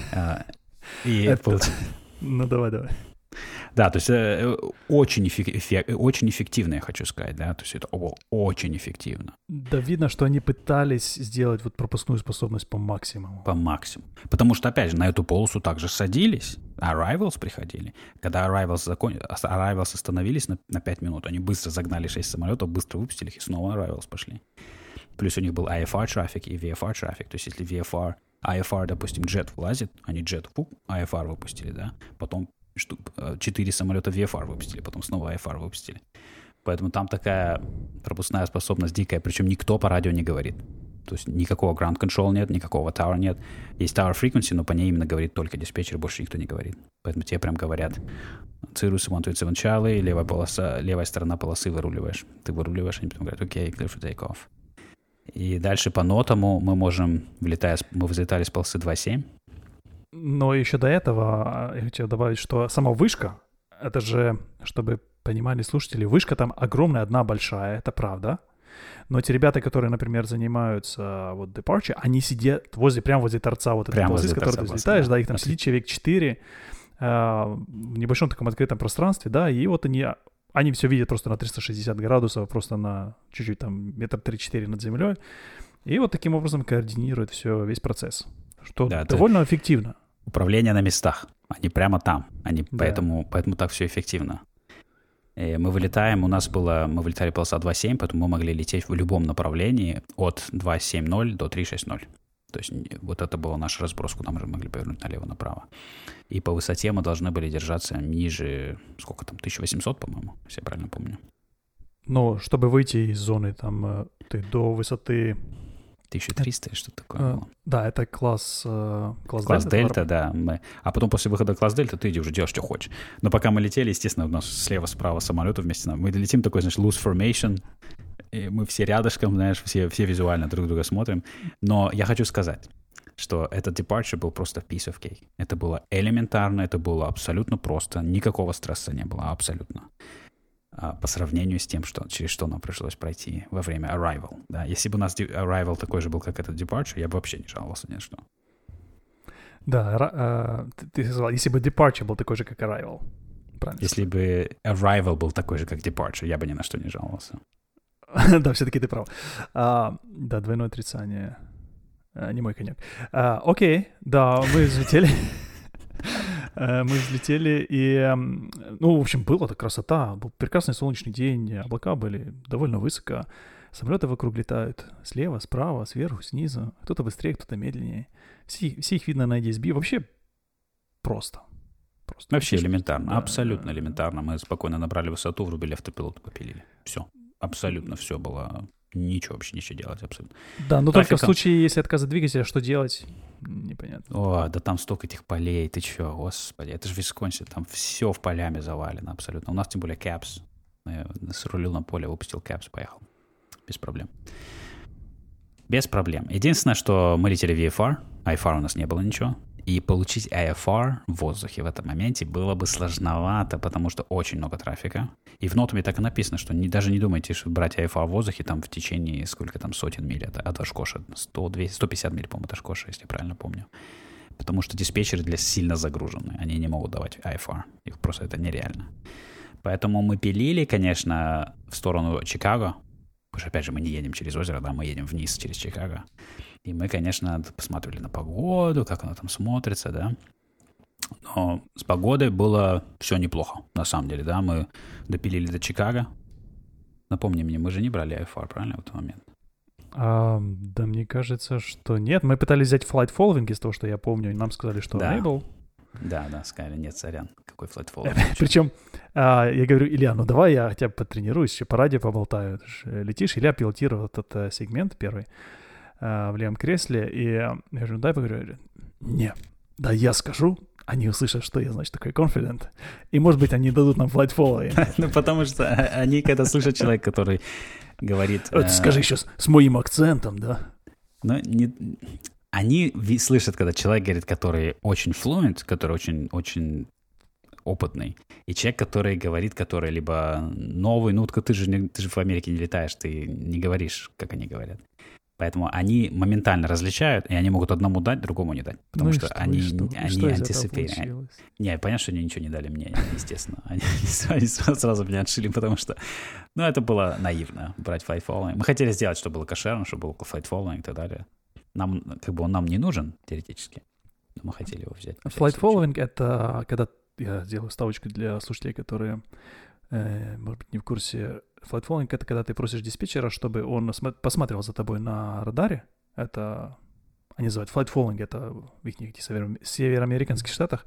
Ну, давай. Да, то есть очень эффективно, я хочу сказать, да, то есть это было очень эффективно. Да, видно, что они пытались сделать вот пропускную способность по максимуму. По максимуму. Потому что, опять же, на эту полосу также садились, Arrivals приходили. Когда Arrivals остановились на 5 минут, они быстро загнали 6 самолетов, быстро выпустили их, и снова Arrivals пошли. Плюс у них был IFR трафик и VFR трафик, то есть если IFR, допустим, Jet влазит, они Jet, IFR выпустили, да, потом 4 самолета VFR выпустили, потом снова IFR выпустили. Поэтому там такая пропускная способность дикая, причем никто по радио не говорит. То есть никакого ground control нет, никакого tower нет. Есть tower frequency, но по ней именно говорит только диспетчер, больше никто не говорит. Поэтому тебе прям говорят Cirrus 127 Charlie, левая сторона полосы выруливаешь. Ты выруливаешь, они потом говорят, окей, clear for take off. И дальше по нотам мы взлетали с полосы 2.7. Но еще до этого я хотел добавить, что сама вышка, это же, чтобы понимали слушатели, вышка там огромная, одна большая, это правда. Но те ребята, которые, например, занимаются вот departure, они сидят прямо возле торца вот этой полосы, с которой ты взлетаешь, да, их там сидит человек 4 в небольшом таком открытом пространстве, да, и вот они все видят просто на 360 градусов, просто на чуть-чуть там 3-4 метра над землей, и вот таким образом координируют весь процесс, что да, довольно эффективно. Управление на местах, они прямо там, поэтому так все эффективно. И мы вылетаем, мы вылетали полоса 2.7, поэтому мы могли лететь в любом направлении от 2.7.0 до 3.6.0. То есть вот это был наш разброс, куда мы же могли повернуть налево-направо. И по высоте мы должны были держаться ниже, сколько там, 1800, по-моему, если я правильно помню. Но чтобы выйти из зоны, там, ты до высоты... 1300 или что-то такое было. Да, это класс Дельта, да. А потом после выхода класс Дельта ты уже делаешь, что хочешь. Но пока мы летели, естественно, у нас слева-справа самолеты вместе с нами. Мы летим такой, значит, loose formation. И мы все рядышком, знаешь, все визуально друг друга смотрим. Но я хочу сказать, что этот departure был просто piece of cake. Это было элементарно, это было абсолютно просто. Никакого стресса не было, абсолютно. По сравнению с тем, через что нам пришлось пройти во время arrival. Да? Если бы у нас arrival такой же был, как этот departure, я бы вообще не жаловался ни на что. Да, ты сказал, если бы departure был такой же, как arrival. Правильно. Если бы arrival был такой же, как departure, я бы ни на что не жаловался. Да, все-таки ты прав. Да, двойное отрицание. Не мой конек. Окей, да, мы взлетели. Мы взлетели, и, в общем, была эта красота. Был прекрасный солнечный день, облака были довольно высоко. Самолеты вокруг летают слева, справа, сверху, снизу. Кто-то быстрее, кто-то медленнее. Все их видно на DSB. Вообще просто. просто. Вообще элементарно, Да, абсолютно элементарно. Мы спокойно набрали высоту, врубили автопилот и попилили. Все, абсолютно все было. Ничего вообще, ничего делать абсолютно. Да, но только в случае, если отказа двигателя, что делать, непонятно. О, да там столько этих полей, ты чё, господи, это же Висконсин, там все в полями завалено абсолютно. У нас тем более кэпс. Я срулил на поле, выпустил кэпс, поехал. Без проблем. Без проблем. Единственное, что мы летели в IFR у нас не было ничего. И получить IFR в воздухе в этом моменте было бы сложновато, потому что очень много трафика. И в нотами так и написано, что даже не думайте, что брать IFR в воздухе там в течение сколько там сотен миль от Ашкоша. 100, 200, 150 миль, по-моему, от Ашкоша, если я правильно помню. Потому что диспетчеры для сильно загружены. Они не могут давать IFR. Их просто это нереально. Поэтому мы пилили, конечно, в сторону Чикаго. Потому что, опять же, мы не едем через озеро, да, мы едем вниз через Чикаго. И мы, конечно, посмотрели на погоду, как она там смотрится, да. Но с погодой было все неплохо, на самом деле, да. Мы допилили до Чикаго. Напомни мне, мы же не брали IFR, правильно, в этот момент? Да, мне кажется, что нет. Мы пытались взять flight following из того, что я помню, и нам сказали, что да. enable. Да, сказали, нет, сорян, какой flight following. Причем я говорю, Илья, ну давай я хотя бы потренируюсь, еще по радио поболтаю. Ты же летишь. Илья пилотировал этот сегмент первый в левом кресле, и я говорю, дай поговорю. Не, да я скажу, они услышат, что я, значит, такой confident, и, может быть, они дадут нам flight following. Ну, потому что они, когда слышат человека, который говорит... Скажи еще с моим акцентом, да? Ну, они слышат, когда человек говорит, который очень fluent, который очень опытный, и человек, который говорит, который либо новый, ну, ты же в Америке не летаешь, ты не говоришь, как они говорят. Поэтому они моментально различают, и они могут одному дать, другому не дать. Потому что они антисипируют. Не, понятно, что они ничего не дали мне, естественно. Они сразу меня отшили, потому что, ну, это было наивно, брать flight following. Мы хотели сделать, чтобы было кошерно, чтобы был flight following и так далее. Нам, как бы он нам не нужен, теоретически, но мы хотели его взять. Flight following — это когда, я сделаю ставочку для слушателей, которые, может быть, не в курсе. Flight following — это когда ты просишь диспетчера, чтобы он посматривал за тобой на радаре. Это они называют flight following, это в их североамериканских штатах.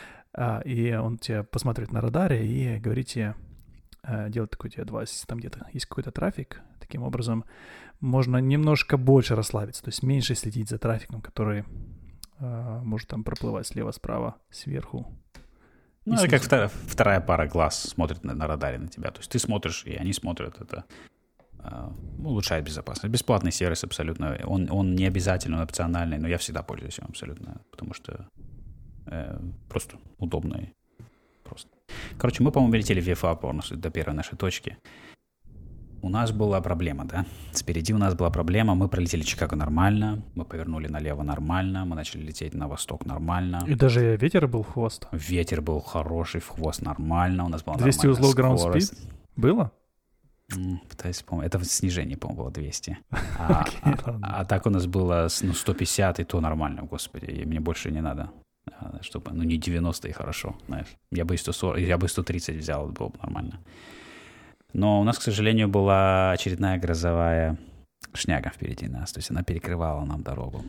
И он тебя посматривает на радаре и говорит тебе, делать такой тебе адвайс, там где-то есть какой-то трафик. Таким образом, можно немножко больше расслабиться, то есть меньше следить за трафиком, который может там проплывать слева, справа, сверху. Ну, это как вторая пара глаз смотрит на радаре на тебя. То есть ты смотришь, и они смотрят. Это улучшает безопасность. Бесплатный сервис абсолютно. Он не обязательно, он опциональный, но я всегда пользуюсь им абсолютно, потому что просто удобно. Просто. Короче, мы, по-моему, летели в VFA до первой нашей точки. У нас была проблема, да? Спереди у нас была проблема. Мы пролетели Чикаго нормально, мы повернули налево нормально, мы начали лететь на восток нормально. И даже ветер был в хвост? Ветер был хороший, в хвост нормально. У нас была 200 узлов ground speed? Было? Пытаюсь вспомнить. Это в снижении, по-моему, было 200. А так у нас было 150, и то нормально, господи. И мне больше не надо. Чтобы, не 90 и хорошо, знаешь. Я бы и 140, я бы 130 взял, было бы нормально. Но у нас, к сожалению, была очередная грозовая шняга впереди нас. То есть она перекрывала нам дорогу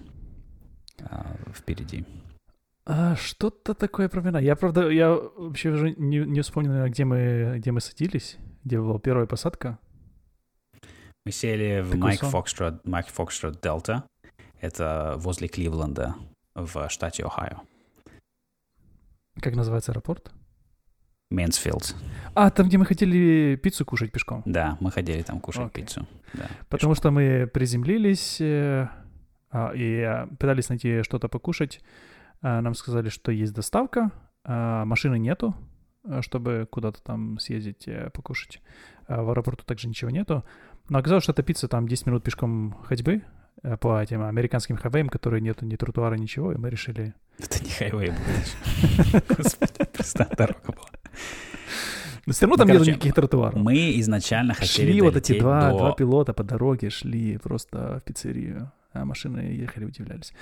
впереди. Что-то такое пропоминаю. Я вообще уже не вспомнил, где мы садились, где была первая посадка. Мы сели в Mike Foxtrot Delta. Это возле Кливленда в штате Ohio. Как называется аэропорт? Мэнсфилд. Там, где мы хотели пиццу кушать пешком. Да, мы ходили там кушать пиццу. Да, потому что мы приземлились и пытались найти что-то покушать. Нам сказали, что есть доставка, машины нету, чтобы куда-то там съездить покушать. В аэропорту также ничего нету. Но оказалось, что эта пицца там 10 минут пешком ходьбы по этим американским хайвеям, которые нету ни тротуара, ничего, и мы решили... Это не хайвей был. Господи, просто дорога была. Но все равно там нету никаких тротуаров. Мы изначально хотели шли вот эти два пилота по дороге, шли просто в пиццерию, а машины ехали, удивлялись.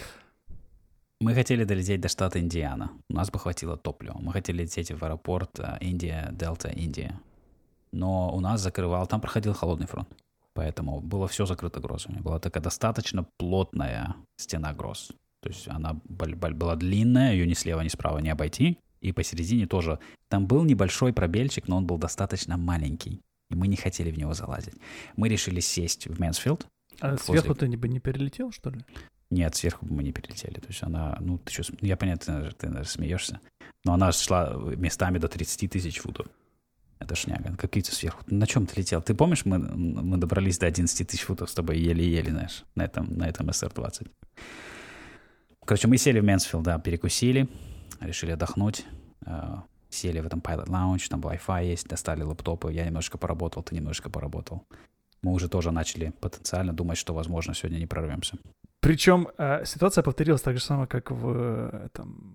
Мы хотели долететь до штата Индиана. У нас бы хватило топлива. Мы хотели лететь в аэропорт Дельта, Индия. Но у нас там проходил холодный фронт. Поэтому было все закрыто грозами. Была такая достаточно плотная стена гроз. То есть она была длинная, ее ни слева, ни справа не обойти. И посередине тоже. Там был небольшой пробельчик, но он был достаточно маленький. И мы не хотели в него залазить. Мы решили сесть в Мэнсфилд. А сверху ты не перелетел, что ли? Нет, сверху мы не перелетели. То есть она, я понятно, ты смеешься, но она шла местами до 30 тысяч футов. Это шняга. Какие-то сверху. На чем ты летел? Ты помнишь, мы добрались до 11 тысяч футов с тобой еле-еле, знаешь, на этом SR-20. Короче, мы сели в Мэнсфилд, да, перекусили, решили отдохнуть. Сели в этом Pilot Lounge, там Wi-Fi есть, достали лэптопы. Я немножко поработал, ты немножко поработал. Мы уже тоже начали потенциально думать, что, возможно, сегодня не прорвемся. Причем ситуация повторилась так же самое, как в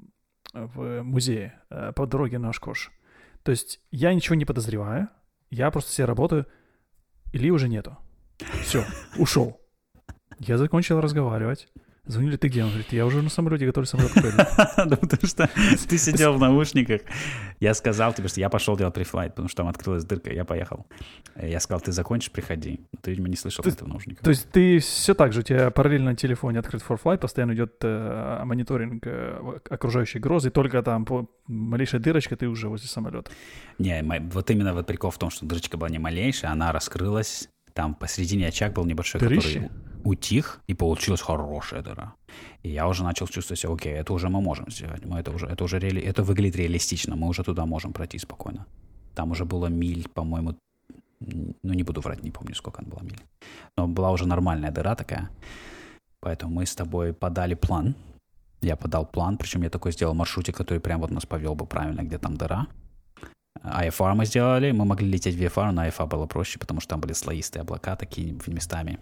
музее по дороге на Ашкош. То есть я ничего не подозреваю, я просто себе работаю, Ильи уже нету. Все, ушел. Я закончил разговаривать. Звонили, ты где? Он говорит, я уже на самолете, готовлю самолет. Потому что ты сидел в наушниках. Я сказал тебе, что я пошел делать префлайт, потому что там открылась дырка, я поехал. Я сказал, ты закончишь, приходи. Ты, видимо, не слышал этого в наушниках. То есть ты все так же, у тебя параллельно на телефоне открыт ForFlight, постоянно идет мониторинг окружающей грозы, и только там по малейшей дырочке ты уже возле самолета. Не, вот именно вот прикол в том, что дырочка была не малейшая, она раскрылась. Там посередине очаг был небольшой, который утих, и получилась хорошая дыра. И я уже начал чувствовать себя, окей, это уже мы можем сделать. Это выглядит реалистично, мы уже туда можем пройти спокойно. Там уже было миль, по-моему, не буду врать, не помню, сколько она была миль. Но была уже нормальная дыра такая. Поэтому мы с тобой подали план. Я подал план, причем я такой сделал маршрутик, который прям вот нас повел бы правильно, где там дыра. IFR мы сделали, мы могли лететь в VFR, но IFR было проще, потому что там были слоистые облака такие местами.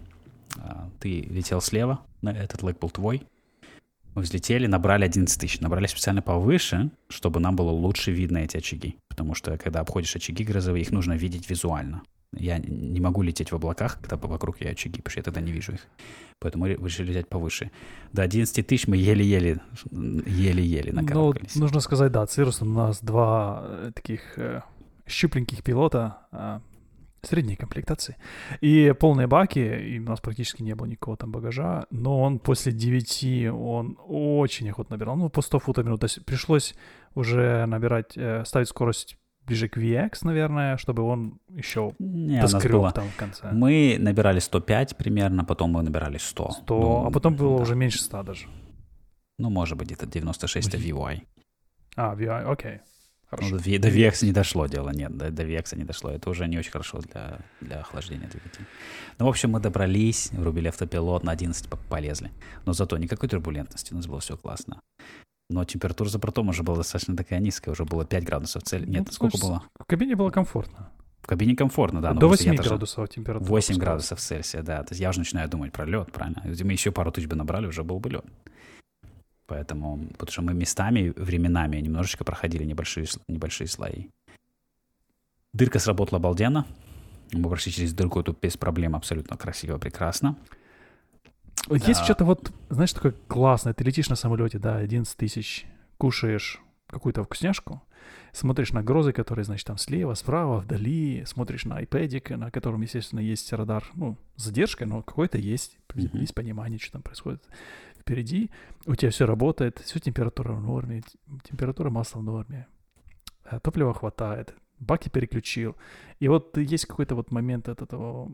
Ты летел слева, этот лейк был твой. Мы взлетели, набрали 11 тысяч. Набрали специально повыше, чтобы нам было лучше видно эти очаги. Потому что, когда обходишь очаги грозовые, их нужно видеть визуально. Я не могу лететь в облаках, когда вокруг я очаги, потому что я тогда не вижу их. Поэтому мы решили лететь повыше. До 11 тысяч мы еле-еле накарабкались. Ну, нужно сказать, да, Cirrus, у нас два таких щупленьких пилота средней комплектации. И полные баки, и у нас практически не было никакого там багажа, но он после 9, он очень охотно набирал. Ну, по 100 футов в минуту. То есть пришлось уже набирать, ставить скорость ближе к VX, наверное, чтобы он еще доскреб там в конце. Мы набирали 105 примерно, потом мы набирали 100. 100, а потом было уже меньше 100 даже. Ну, может быть, где-то 96 это VY. VY, окей. Ну, до VX не дошло дело, нет, до VX не дошло. Это уже не очень хорошо для охлаждения двигателя. Ну, в общем, мы добрались, врубили автопилот, на 11 полезли. Но зато никакой турбулентности, у нас было все классно. Но температура за бортом уже была достаточно такая низкая, уже было 5 градусов Цельсия. Нет, сколько было? В кабине было комфортно. В кабине комфортно, да. До 8 градусов температура. 8 градусов Цельсия, да. То есть я уже начинаю думать про лед, правильно? Если мы еще пару тысяч бы набрали, уже был бы лед. Поэтому, потому что мы местами, временами немножечко проходили небольшие слои. Дырка сработала обалденно. Мы прошли через дырку эту без проблем, абсолютно красиво, прекрасно. Есть что-то вот, знаешь, такое классное. Ты летишь на самолете, да, 11 тысяч, кушаешь какую-то вкусняшку, смотришь на грозы, которые, значит, там слева, справа, вдали, смотришь на iPadик, на котором, естественно, есть радар, ну, с задержкой, но какой-то есть, есть понимание, что там происходит впереди. У тебя все работает, все температура в норме, температура масла в норме, топлива хватает, баки переключил. И вот есть какой-то вот момент от этого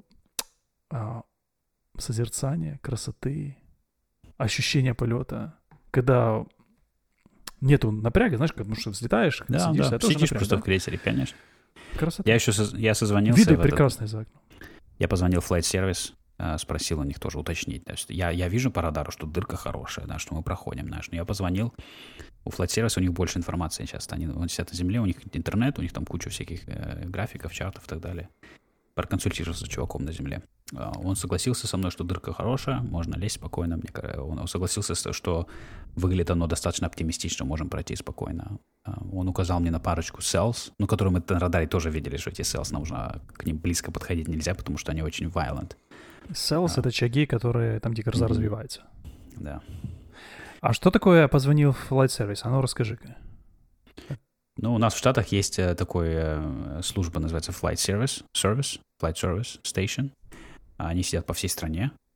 созерцания, красоты, ощущения полета, когда нету напряга, знаешь, потому что взлетаешь, да, сидишься, да. Сидишь напряг, просто в крейсере, конечно. Красота. Я созвонился. Виды прекрасные за окном. Я позвонил в Flight Service, спросил у них тоже уточнить. То есть я вижу по радару, что дырка хорошая, да, что мы проходим, знаешь. Но я позвонил, у Flight Service у них больше информации часто. Они сидят на земле, у них интернет, у них там куча всяких графиков, чартов и так далее. Проконсультировался с чуваком на земле. Он согласился со мной, что дырка хорошая, можно лезть спокойно. Он согласился, что выглядит оно достаточно оптимистично, можем пройти спокойно. Он указал мне на парочку cells, ну, которые мы на радаре тоже видели, что эти cells, нужно к ним близко подходить нельзя, потому что они очень violent. Cells — это очаги, которые там, где гроза развивается. Да. А что такое позвонил в Flight Service? А ну, расскажи-ка. Ну, у нас в Штатах есть такая служба, называется Flight Service Station. Они сидят по всей стране.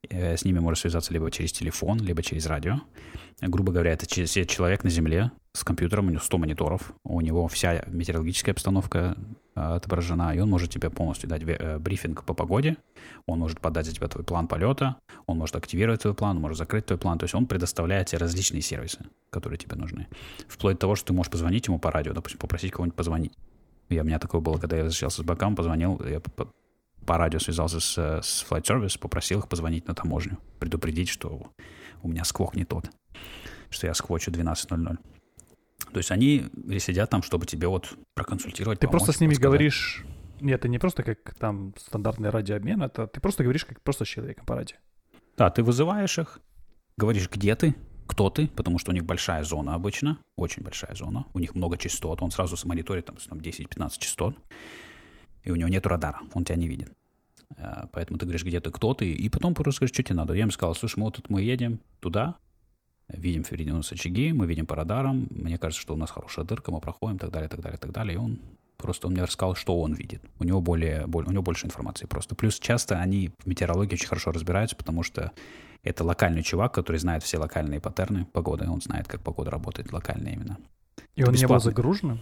С ними можно связаться либо через телефон, либо через радио. Грубо говоря, это человек на Земле с компьютером, у него 100 мониторов, у него вся метеорологическая обстановка отображена, и он может тебе полностью дать брифинг по погоде, он может подать за тебя твой план полета, он может активировать твой план, он может закрыть твой план. То есть он предоставляет тебе различные сервисы, которые тебе нужны. Вплоть до того, что ты можешь позвонить ему по радио, допустим, попросить кого-нибудь позвонить. У меня такое было, когда я возвращался с Бакам, позвонил, я по радио связался с Flight Service, попросил их позвонить на таможню, предупредить, что у меня сквок не тот, что я сквочу 12:00. То есть они сидят там, чтобы тебе вот проконсультировать, Ты помочь, просто с ними подсказать. говоришь... Нет, это не просто как там стандартный радиообмен, это ты просто говоришь как просто с человеком по радио. Да, ты вызываешь их, говоришь, где ты, кто ты, потому что у них большая зона обычно, очень большая зона, у них много частот, он сразу мониторит там 10-15 частот, и у него нет радара, он тебя не видит. Поэтому ты говоришь, где ты, кто ты, и потом просто скажешь, что тебе надо. Я им сказал, слушай, мы едем туда, видим впереди у нас очаги, мы видим по радарам, мне кажется, что у нас хорошая дырка, мы проходим, так далее, так далее, так далее. И он мне рассказал, что он видит. У него больше информации просто. Плюс часто они в метеорологии очень хорошо разбираются, потому что это локальный чувак, который знает все локальные паттерны погоды, он знает, как погода работает локально именно. И он не был загруженным?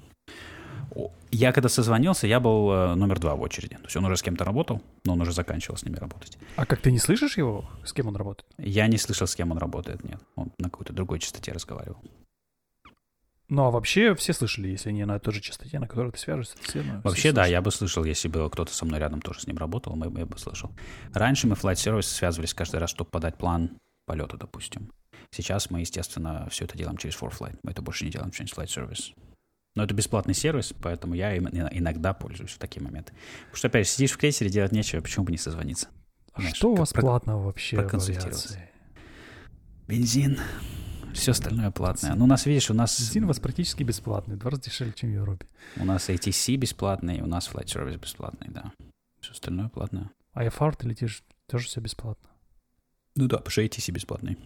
Я когда созвонился, я был номер 2 в очереди. То есть он уже с кем-то работал, но он уже заканчивал с ними работать. А как ты не слышишь его, с кем он работает? Я не слышал, с кем он работает, нет. Он на какой-то другой частоте разговаривал. Ну, а вообще все слышали, если не на той же частоте, на которой ты свяжешься. Вообще, да, я бы слышал, если бы кто-то со мной рядом тоже с ним работал, я бы слышал. Раньше мы в Flight Service связывались каждый раз, чтобы подать план полета, допустим. Сейчас мы, естественно, все это делаем через ForeFlight. Мы это больше не делаем через Flight Service. Но это бесплатный сервис, поэтому я им иногда пользуюсь в такие моменты. Потому что, опять же, сидишь в крейсере, делать нечего, почему бы не созвониться? А что у вас платного вообще в авиации? Бензин. Все остальное платное. Ну, у нас, видишь, Бензин у вас практически бесплатный, 2 раза дешевле, чем в Европе. У нас ATC бесплатный, у нас Flight Service бесплатный, да. Все остальное платное. А IFR ты летишь, тоже все бесплатно. Ну да, потому что ATC бесплатный.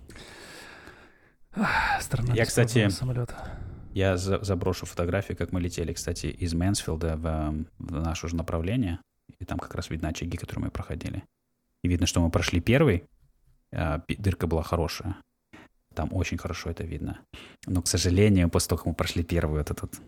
Страна я, кстати, самолета. Я заброшу фотографию, как мы летели, кстати, из Мэнсфилда в наше же направление. И там как раз видно очаги, которые мы проходили. И видно, что мы прошли первый. Дырка была хорошая. Там очень хорошо это видно. Но, к сожалению, после того, как мы прошли первый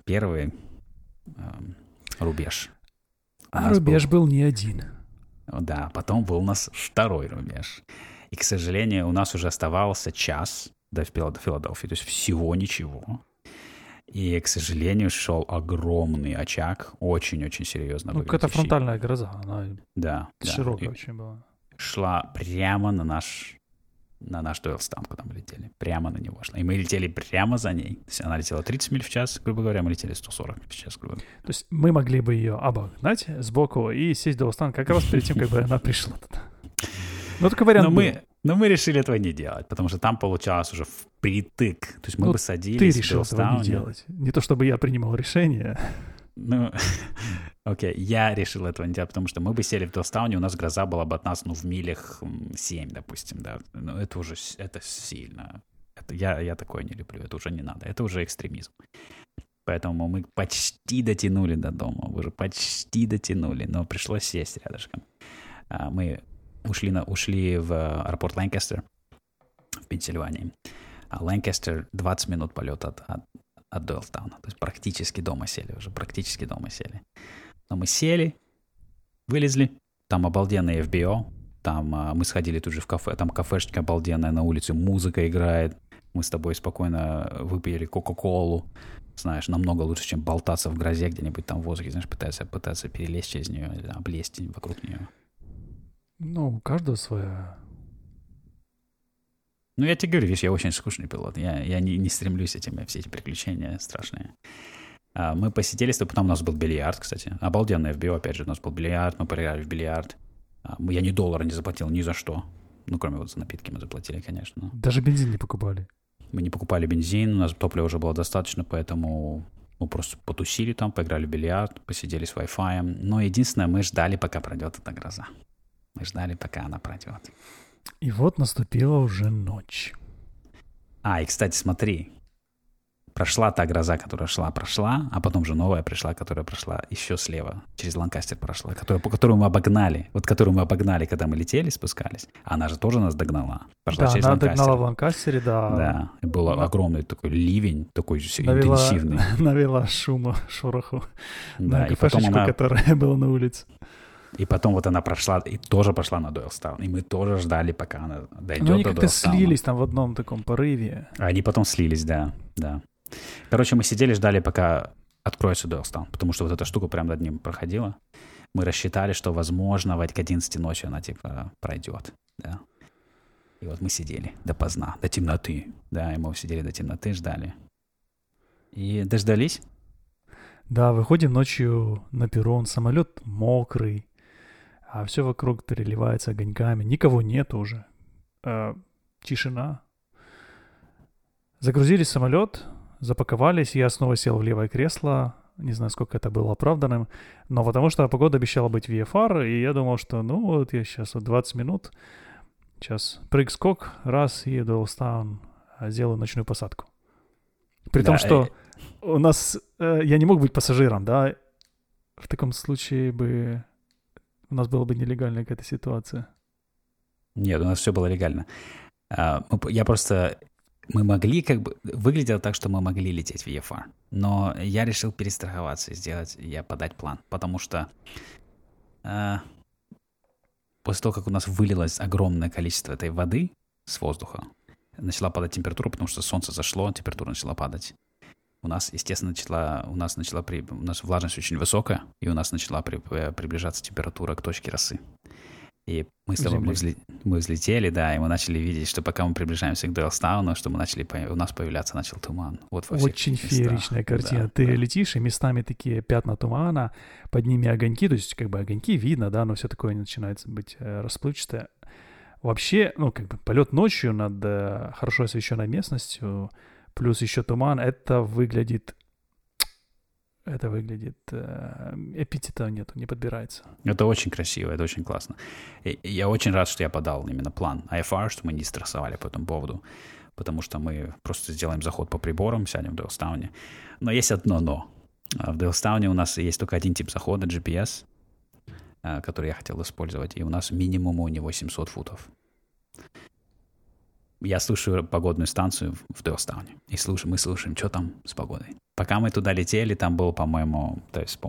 рубеж. А рубеж был не один. Да, потом был у нас второй рубеж. И, к сожалению, у нас уже оставался час до Филадельфии. То есть всего ничего. И, к сожалению, шел огромный очаг. Очень-очень серьезно. Ну, какая-то фронтальная гроза. Она широкая очень была. Шла прямо на наш Дойлстаун, куда мы летели. Прямо на него шла. И мы летели прямо за ней. То есть она летела 30 миль в час, грубо говоря, мы летели 140 миль в час, грубо говоря. То есть мы могли бы ее обогнать сбоку и сесть в Дойлстаун как раз перед тем, как бы она пришла туда. Ну, такой вариант был. Но мы решили этого не делать, потому что там получалось уже впритык. То есть мы бы садились ты решил в Дойлстауне. этого не делать. Не то, чтобы я принимал решение. Ну, окей, я решил этого не делать, потому что мы бы сели в Дойлстауне, у нас гроза была бы от нас, в милях 7, допустим, да. Но это сильно. Я такое не люблю, это уже не надо, это уже экстремизм. Поэтому мы почти дотянули до дома, почти дотянули, но пришлось сесть рядышком. Мы ушли в аэропорт Ланкастер в Пенсильвании. А Ланкастер 20 минут полета от Дойлстауна. То есть практически дома сели. Но мы сели, вылезли. Там обалденное FBO. Там мы сходили тут же в кафе. Там кафешечка обалденная на улице. Музыка играет. Мы с тобой спокойно выпили Кока-Колу. Знаешь, намного лучше, чем болтаться в грозе где-нибудь там в воздухе. Знаешь, пытаться перелезть через нее, облезть вокруг нее. Ну, у каждого своя. Ну, я тебе говорю, видишь, я очень скучный пилот. Я не стремлюсь все эти приключения страшные. Мы посидели, потом у нас был бильярд, кстати. Обалденный FBO, опять же, у нас был бильярд, мы поиграли в бильярд. Я ни $1 не заплатил ни за что. Ну, кроме вот за напитки мы заплатили, конечно. Но... Даже бензин не покупали. Мы не покупали бензин, у нас топлива уже было достаточно, поэтому мы просто потусили там, поиграли в бильярд, посидели с Wi-Fi. Но единственное, мы ждали, пока пройдет эта гроза. Мы ждали, пока она пройдет. И вот наступила уже ночь. И, кстати, смотри. прошла та гроза, которая прошла, а потом же новая пришла, которая прошла еще слева, через Ланкастер прошла, которую мы обогнали. Вот которую мы обогнали, когда мы летели, спускались. Она же тоже нас догнала. Пошла через она Ланкастер. догнала в Ланкастере, да. Да, и был огромный такой ливень, такой интенсивный. Навела шума, шороху Да, на и потом кафешечку, которая была на улице. И потом вот она прошла, и тоже пошла на Дойлстаун. И мы тоже ждали, пока она дойдет Но они до как-то Дойлстауна. слились там в одном таком порыве. Они потом слились, да. Короче, мы сидели, ждали, пока откроется Дойлстаун, потому что вот эта штука прямо над ним проходила. Мы рассчитали, что, возможно, к 11 ночи она, типа, пройдет, да. И вот мы сидели допоздна, до темноты, да, и мы сидели до темноты, ждали. И дождались. Да, выходим ночью на перрон, самолет мокрый, а все вокруг переливается огоньками, никого нет уже, тишина. Загрузились в самолет, запаковались, я снова сел в левое кресло, не знаю, сколько это было оправданным, но потому что погода обещала быть VFR, и я думал, что ну вот я сейчас вот 20 минут, сейчас прыг-скок, раз, и до Дойлстаун, сделаю ночную посадку. При том, что у нас, я не мог быть пассажиром, да, в таком случае бы у нас была бы нелегальная какая-то ситуация. Нет, у нас все было легально. Мы могли выглядело так, что мы могли лететь в VFR, но я решил перестраховаться и подать план, потому что после того, как у нас вылилось огромное количество этой воды с воздуха, начала падать температура, потому что солнце зашло, температура начала падать. У нас, естественно, у нас влажность очень высокая, и у нас начала приближаться температура к точке росы. И мы взлетели, да, и мы начали видеть, что пока мы приближаемся к Дойлстауну, что у нас начал туман. Вот очень фееричная картина. Да, ты летишь, и местами такие пятна тумана, под ними огоньки, то есть как бы огоньки видно, да, но все такое начинает быть расплывчатое. Вообще, полет ночью над хорошо освещенной местностью, плюс еще туман, это выглядит эпитета нету, не подбирается. Это очень красиво, это очень классно. И я очень рад, что я подал именно план IFR, что мы не стрессовали по этому поводу, потому что мы просто сделаем заход по приборам, сядем в Дойлстауне. Но есть одно но. В Дойлстауне у нас есть только один тип захода, GPS, который я хотел использовать, и у нас минимум у него 700 футов. Я слушаю погодную станцию в Дойлстауне, и мы слушаем, что там с погодой. Пока мы туда летели, там был, по-моему,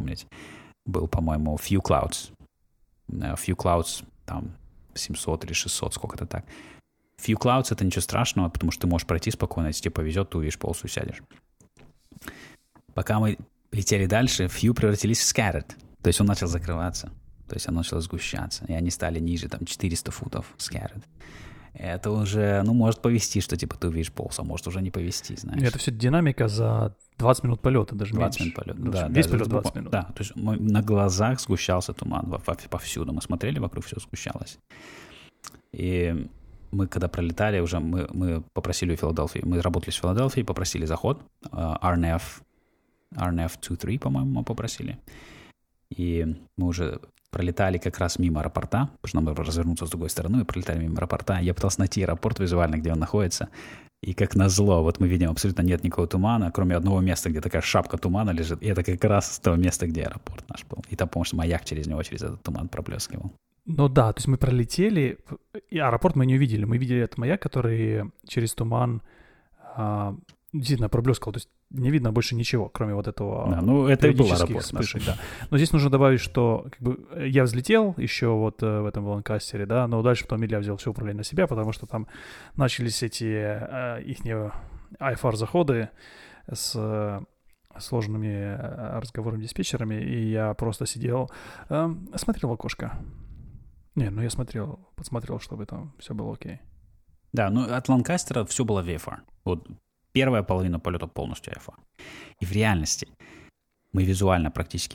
Few Clouds. Few Clouds, там 700 или 600, сколько-то так. Few Clouds — это ничего страшного, потому что ты можешь пройти спокойно, если тебе повезет, ты увидишь полосу и сядешь. Пока мы летели дальше, Few превратились в Scattered, то есть он начал закрываться, то есть оно начало сгущаться, и они стали ниже, там, 400 футов Scattered. Это уже, может повести, что типа ты увидишь полосу, а может уже не повести, знаешь. Это все динамика за 20 минут полета, даже 20 меньше. 20 минут полета, да. Весь полет 20 минут. Да, то есть на глазах сгущался туман повсюду. Мы смотрели, вокруг все сгущалось. И мы, когда пролетали, уже мы попросили у Филадельфии, мы работали с Филадельфией, попросили заход. RNF 2-3, по-моему, мы попросили. И мы уже пролетали как раз мимо аэропорта, потому что нам надо развернуться с другой стороны, и пролетали мимо аэропорта. Я пытался найти аэропорт визуально, где он находится. И как назло, вот мы видим, абсолютно нет никакого тумана, кроме одного места, где такая шапка тумана лежит. И это как раз с того места, где аэропорт наш был. И там, потому что маяк через него, через этот туман проплескивал. Ну да, то есть мы пролетели, и аэропорт мы не увидели. Мы видели этот маяк, который через туман действительно проблескал. То есть не видно больше ничего, кроме вот этого. Да, это и был аэропорт вспышек, да. Но здесь нужно добавить, что я взлетел еще вот в этом Ланкастере, да, но дальше потом Илья взял все управление на себя, потому что там начались эти их IFR-заходы с сложными разговорами диспетчерами, и я просто сидел, смотрел в окошко. Я подсмотрел, чтобы там все было окей. Да, от Ланкастера все было VFR. Вот первая половина полета полностью IFR. И в реальности мы визуально практически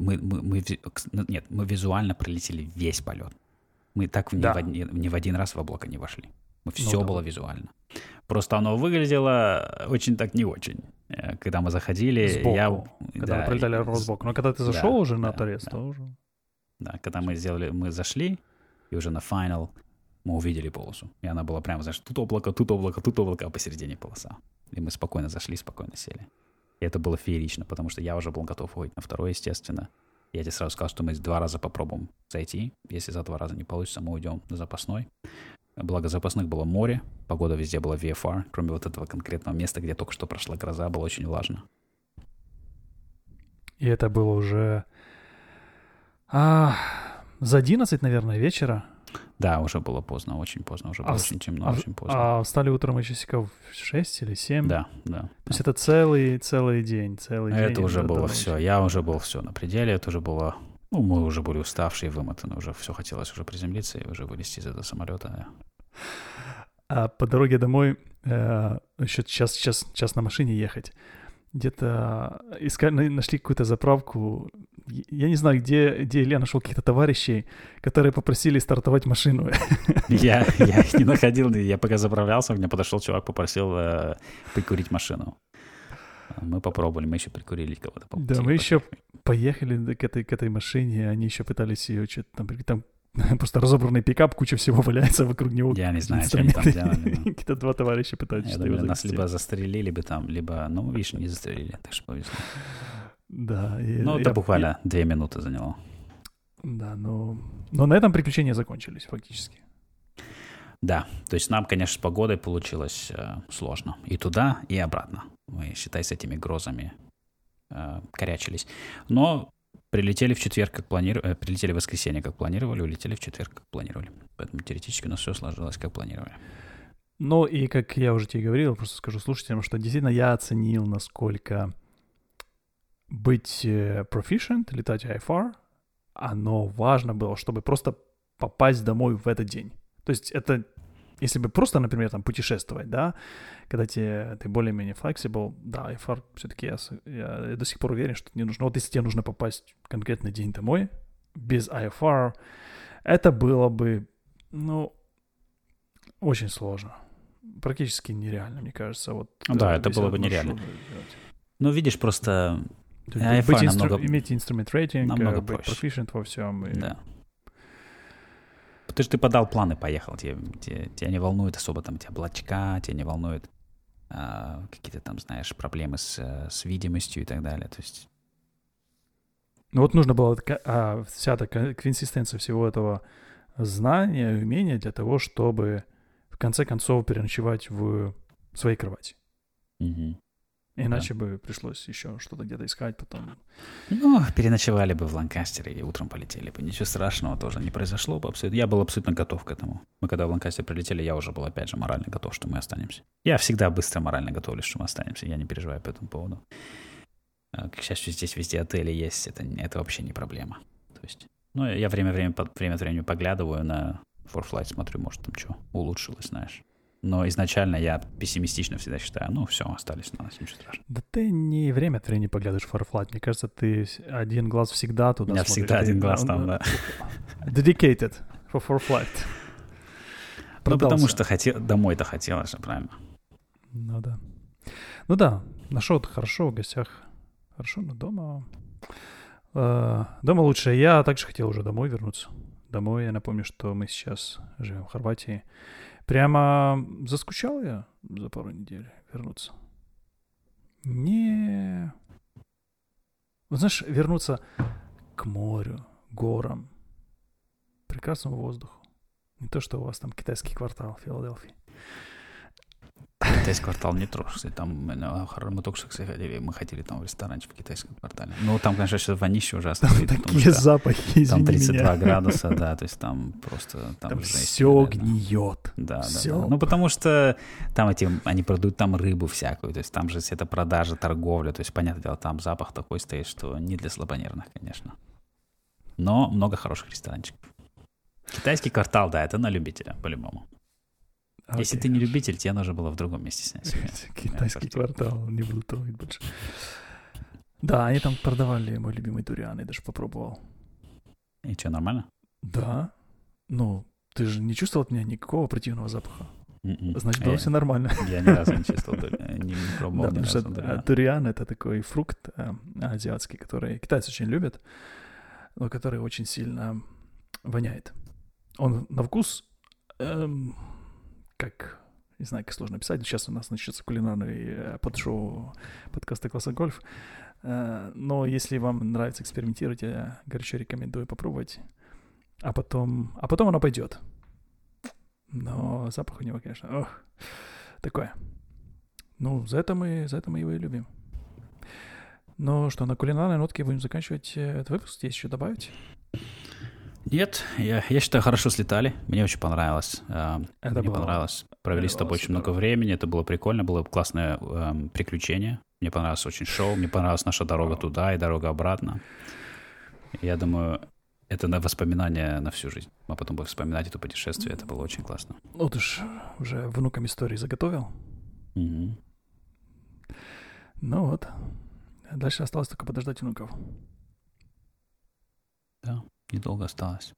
мы визуально пролетели весь полет. Мы так ни в один раз в облако не вошли. Все было визуально. Просто оно выглядело очень так не очень. Когда мы заходили... Сбоку. Когда мы пролетали сбоку. Но когда ты зашел уже на торец, то уже... Да, когда мы зашли, и уже на final Мы увидели полосу. И она была прямо, знаешь, тут облако, тут облако, тут облако, а посередине полоса. И мы спокойно зашли, спокойно сели. И это было феерично, потому что я уже был готов уходить на второй, естественно. Я тебе сразу сказал, что мы 2 раза попробуем зайти. Если за 2 раза не получится, мы уйдем на запасной. Благо запасных было море, погода везде была VFR, кроме вот этого конкретного места, где только что прошла гроза, было очень влажно. И это было уже за 11, наверное, вечера. Да, уже было поздно, очень поздно, уже было очень темно, очень поздно. А встали утром еще часиков в 6 или 7? Да. То есть это целый день. Это уже было все, я уже был все на пределе, это уже было... Ну, мы уже были уставшие, вымотаны, уже все хотелось уже приземлиться и уже вылезти из этого самолета. А по дороге домой еще час на машине ехать. Где-то нашли какую-то заправку. Я не знаю, где Илья нашел каких-то товарищей, которые попросили стартовать машину. Я их не находил. Я пока заправлялся, мне подошел чувак, попросил прикурить машину. Мы попробовали, мы еще прикурили кого-то. Да, мы еще поехали к этой машине, они еще пытались ее что-то там просто разобранный пикап, куча всего валяется вокруг него. Я не знаю, что они там делали. Какие-то 2 товарища пытаются что-то его завести. Нас либо застрелили бы там, либо, ну, видишь, не застрелили, так что повезло. Да. Это буквально 2 минуты заняло. Да, но на этом приключения закончились фактически. Да, то есть нам, конечно, с погодой получилось сложно. И туда, и обратно. Мы, считай, с этими грозами корячились. Но прилетели в четверг, как планировали. Прилетели в воскресенье, как планировали. Улетели в четверг, как планировали. Поэтому теоретически у нас все сложилось, как планировали. Ну и, как я уже тебе говорил, просто скажу слушателям, что действительно я оценил, насколько быть proficient, летать IFR, оно важно было, чтобы просто попасть домой в этот день. То есть это, если бы просто, например, там путешествовать, да, когда ты более-менее flexible, да, IFR все-таки я до сих пор уверен, что не нужно. Вот если тебе нужно попасть в конкретный день домой без IFR, это было бы, ну, очень сложно. Практически нереально, мне кажется. Вот, да, это было бы нереально. Ну, видишь, просто иметь инструмент рейтинг, быть proficient во всем. Да. Потому что ты подал планы, поехал. Тебя не волнует особо там эти облачка, тебя не волнуют какие-то там, знаешь, проблемы с видимостью и так далее. То есть... Ну вот нужно было вся эта консистенция всего этого знания, умения для того, чтобы в конце концов переночевать в своей кровати. Угу. Иначе бы пришлось еще что-то где-то искать потом. Ну, переночевали бы в Ланкастере и утром полетели бы. Ничего страшного тоже не произошло бы абсолютно. Я был абсолютно готов к этому. Мы когда в Ланкастер прилетели, я уже был опять же морально готов, что мы останемся. Я всегда быстро морально готовлюсь, что мы останемся. Я не переживаю по этому поводу. К счастью, здесь везде отели есть. Это вообще не проблема. То есть, ну, я время от времени поглядываю на ForeFlight, смотрю, может там что улучшилось, знаешь. Но изначально я пессимистично всегда считаю, ну, все, остались на нас, ничего страшного. Да ты не время от времени поглядываешь в ForeFlight. Мне кажется, ты один глаз всегда туда смотришь. У меня всегда один глаз там, да. Dedicated for ForeFlight. Ну, потому что домой-то хотелось, правильно? Ну, да. Ну, да, нашел хорошо в гостях. Хорошо, но дома... Дома лучше. Я также хотел уже домой вернуться. Домой, я напомню, что мы сейчас живем в Хорватии. Прямо заскучал я за пару недель вернуться. Вот знаешь, вернуться к морю, горам, прекрасному воздуху. Не то, что у вас там китайский квартал в Филадельфии. Китайский квартал не трожь, кстати. Там мы только что, кстати, мы хотели там в ресторанчик в китайском квартале. Ну, там, конечно, сейчас вонище ужасно. Там такие запахи, там 32 градуса, да, то есть там просто... Там все гниет. Да. Ну, потому что там они продают там рыбу всякую, то есть там же это продажа, торговля, то есть, понятное дело, там запах такой стоит, что не для слабонервных, конечно. Но много хороших ресторанчиков. Китайский квартал, да, это на любителя, по-любому. Если ты не любитель, тебе нужно было в другом месте снять. Китайский квартал, не буду трогать больше. Да, они там продавали мой любимый дуриан, я даже попробовал. И что, нормально? Да. Ну, ты же не чувствовал от меня никакого противного запаха? Значит, было все нормально. Я ни разу не чувствовал, не пробовал ни разу дуриан. Дуриан — это такой фрукт азиатский, который китайцы очень любят, но который очень сильно воняет. Он на вкус как, не знаю, как сложно писать. Сейчас у нас начнется кулинарный подшоу подкаста «Класса Гольф». Но если вам нравится экспериментировать, я горячо рекомендую попробовать. А потом оно пойдет. Но запах у него, конечно, такое. Ну, за это мы его и любим. Ну что, на кулинарной нотке будем заканчивать этот выпуск. Есть еще добавить? Нет, я считаю, хорошо слетали. Мне очень понравилось. Мне понравилось. Провели с тобой очень много времени. Это было прикольно, было классное приключение. Мне понравилось очень шоу. Мне понравилась наша дорога туда и дорога обратно. Я думаю, это на воспоминания на всю жизнь. Мы потом будем вспоминать это путешествие. Это было очень классно. Ну, ты ж уже внукам истории заготовил. Угу. Ну вот. Дальше осталось только подождать внуков. Да, недолго осталось.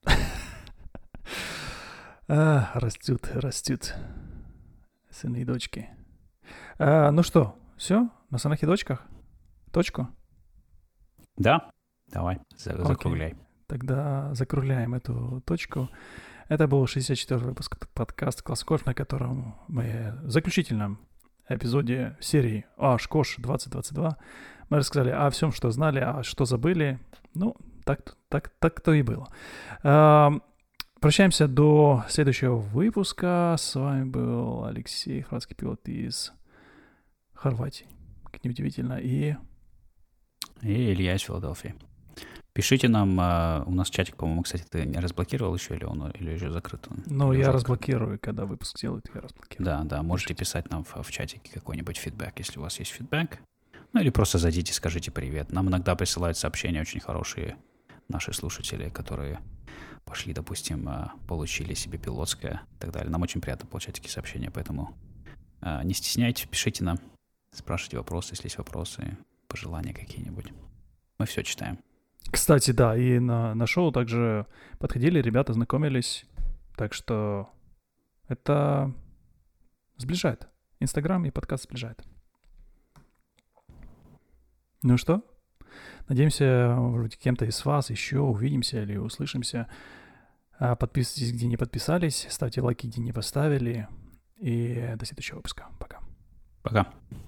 Растут сыны и дочки. Ну что, все? На сынах и дочках? Точку? Да, давай, закругляй. Тогда закругляем эту точку. Это был 64-й выпуск подкаста «Класс Гольф», на котором мы в заключительном эпизоде серии «Шкош 2022» мы рассказали о всем, что знали, а что забыли. Ну, так-то и было. Прощаемся до следующего выпуска. С вами был Алексей, хорватский пилот из Хорватии, как неудивительно, и Илья из Филадельфии. Пишите нам, у нас чатик, по-моему, кстати, ты не разблокировал еще, или еще закрыт? Ну, я разблокирую, когда выпуск делают, я разблокирую. Да, можете писать нам в чатике какой-нибудь фидбэк, если у вас есть фидбэк. Ну, или просто зайдите, скажите привет. Нам иногда присылают сообщения очень хорошие наши слушатели, которые пошли, допустим, получили себе пилотское и так далее. Нам очень приятно получать такие сообщения, поэтому не стесняйтесь, пишите нам, спрашивайте вопросы, если есть вопросы, пожелания какие-нибудь. Мы все читаем. Кстати, да, и на шоу также подходили ребята, знакомились, так что это сближает. Инстаграм и подкаст сближает. Ну что? Надеемся, вроде кем-то из вас еще увидимся или услышимся. Подписывайтесь, где не подписались, ставьте лайки, где не поставили. И до следующего выпуска. Пока. Пока.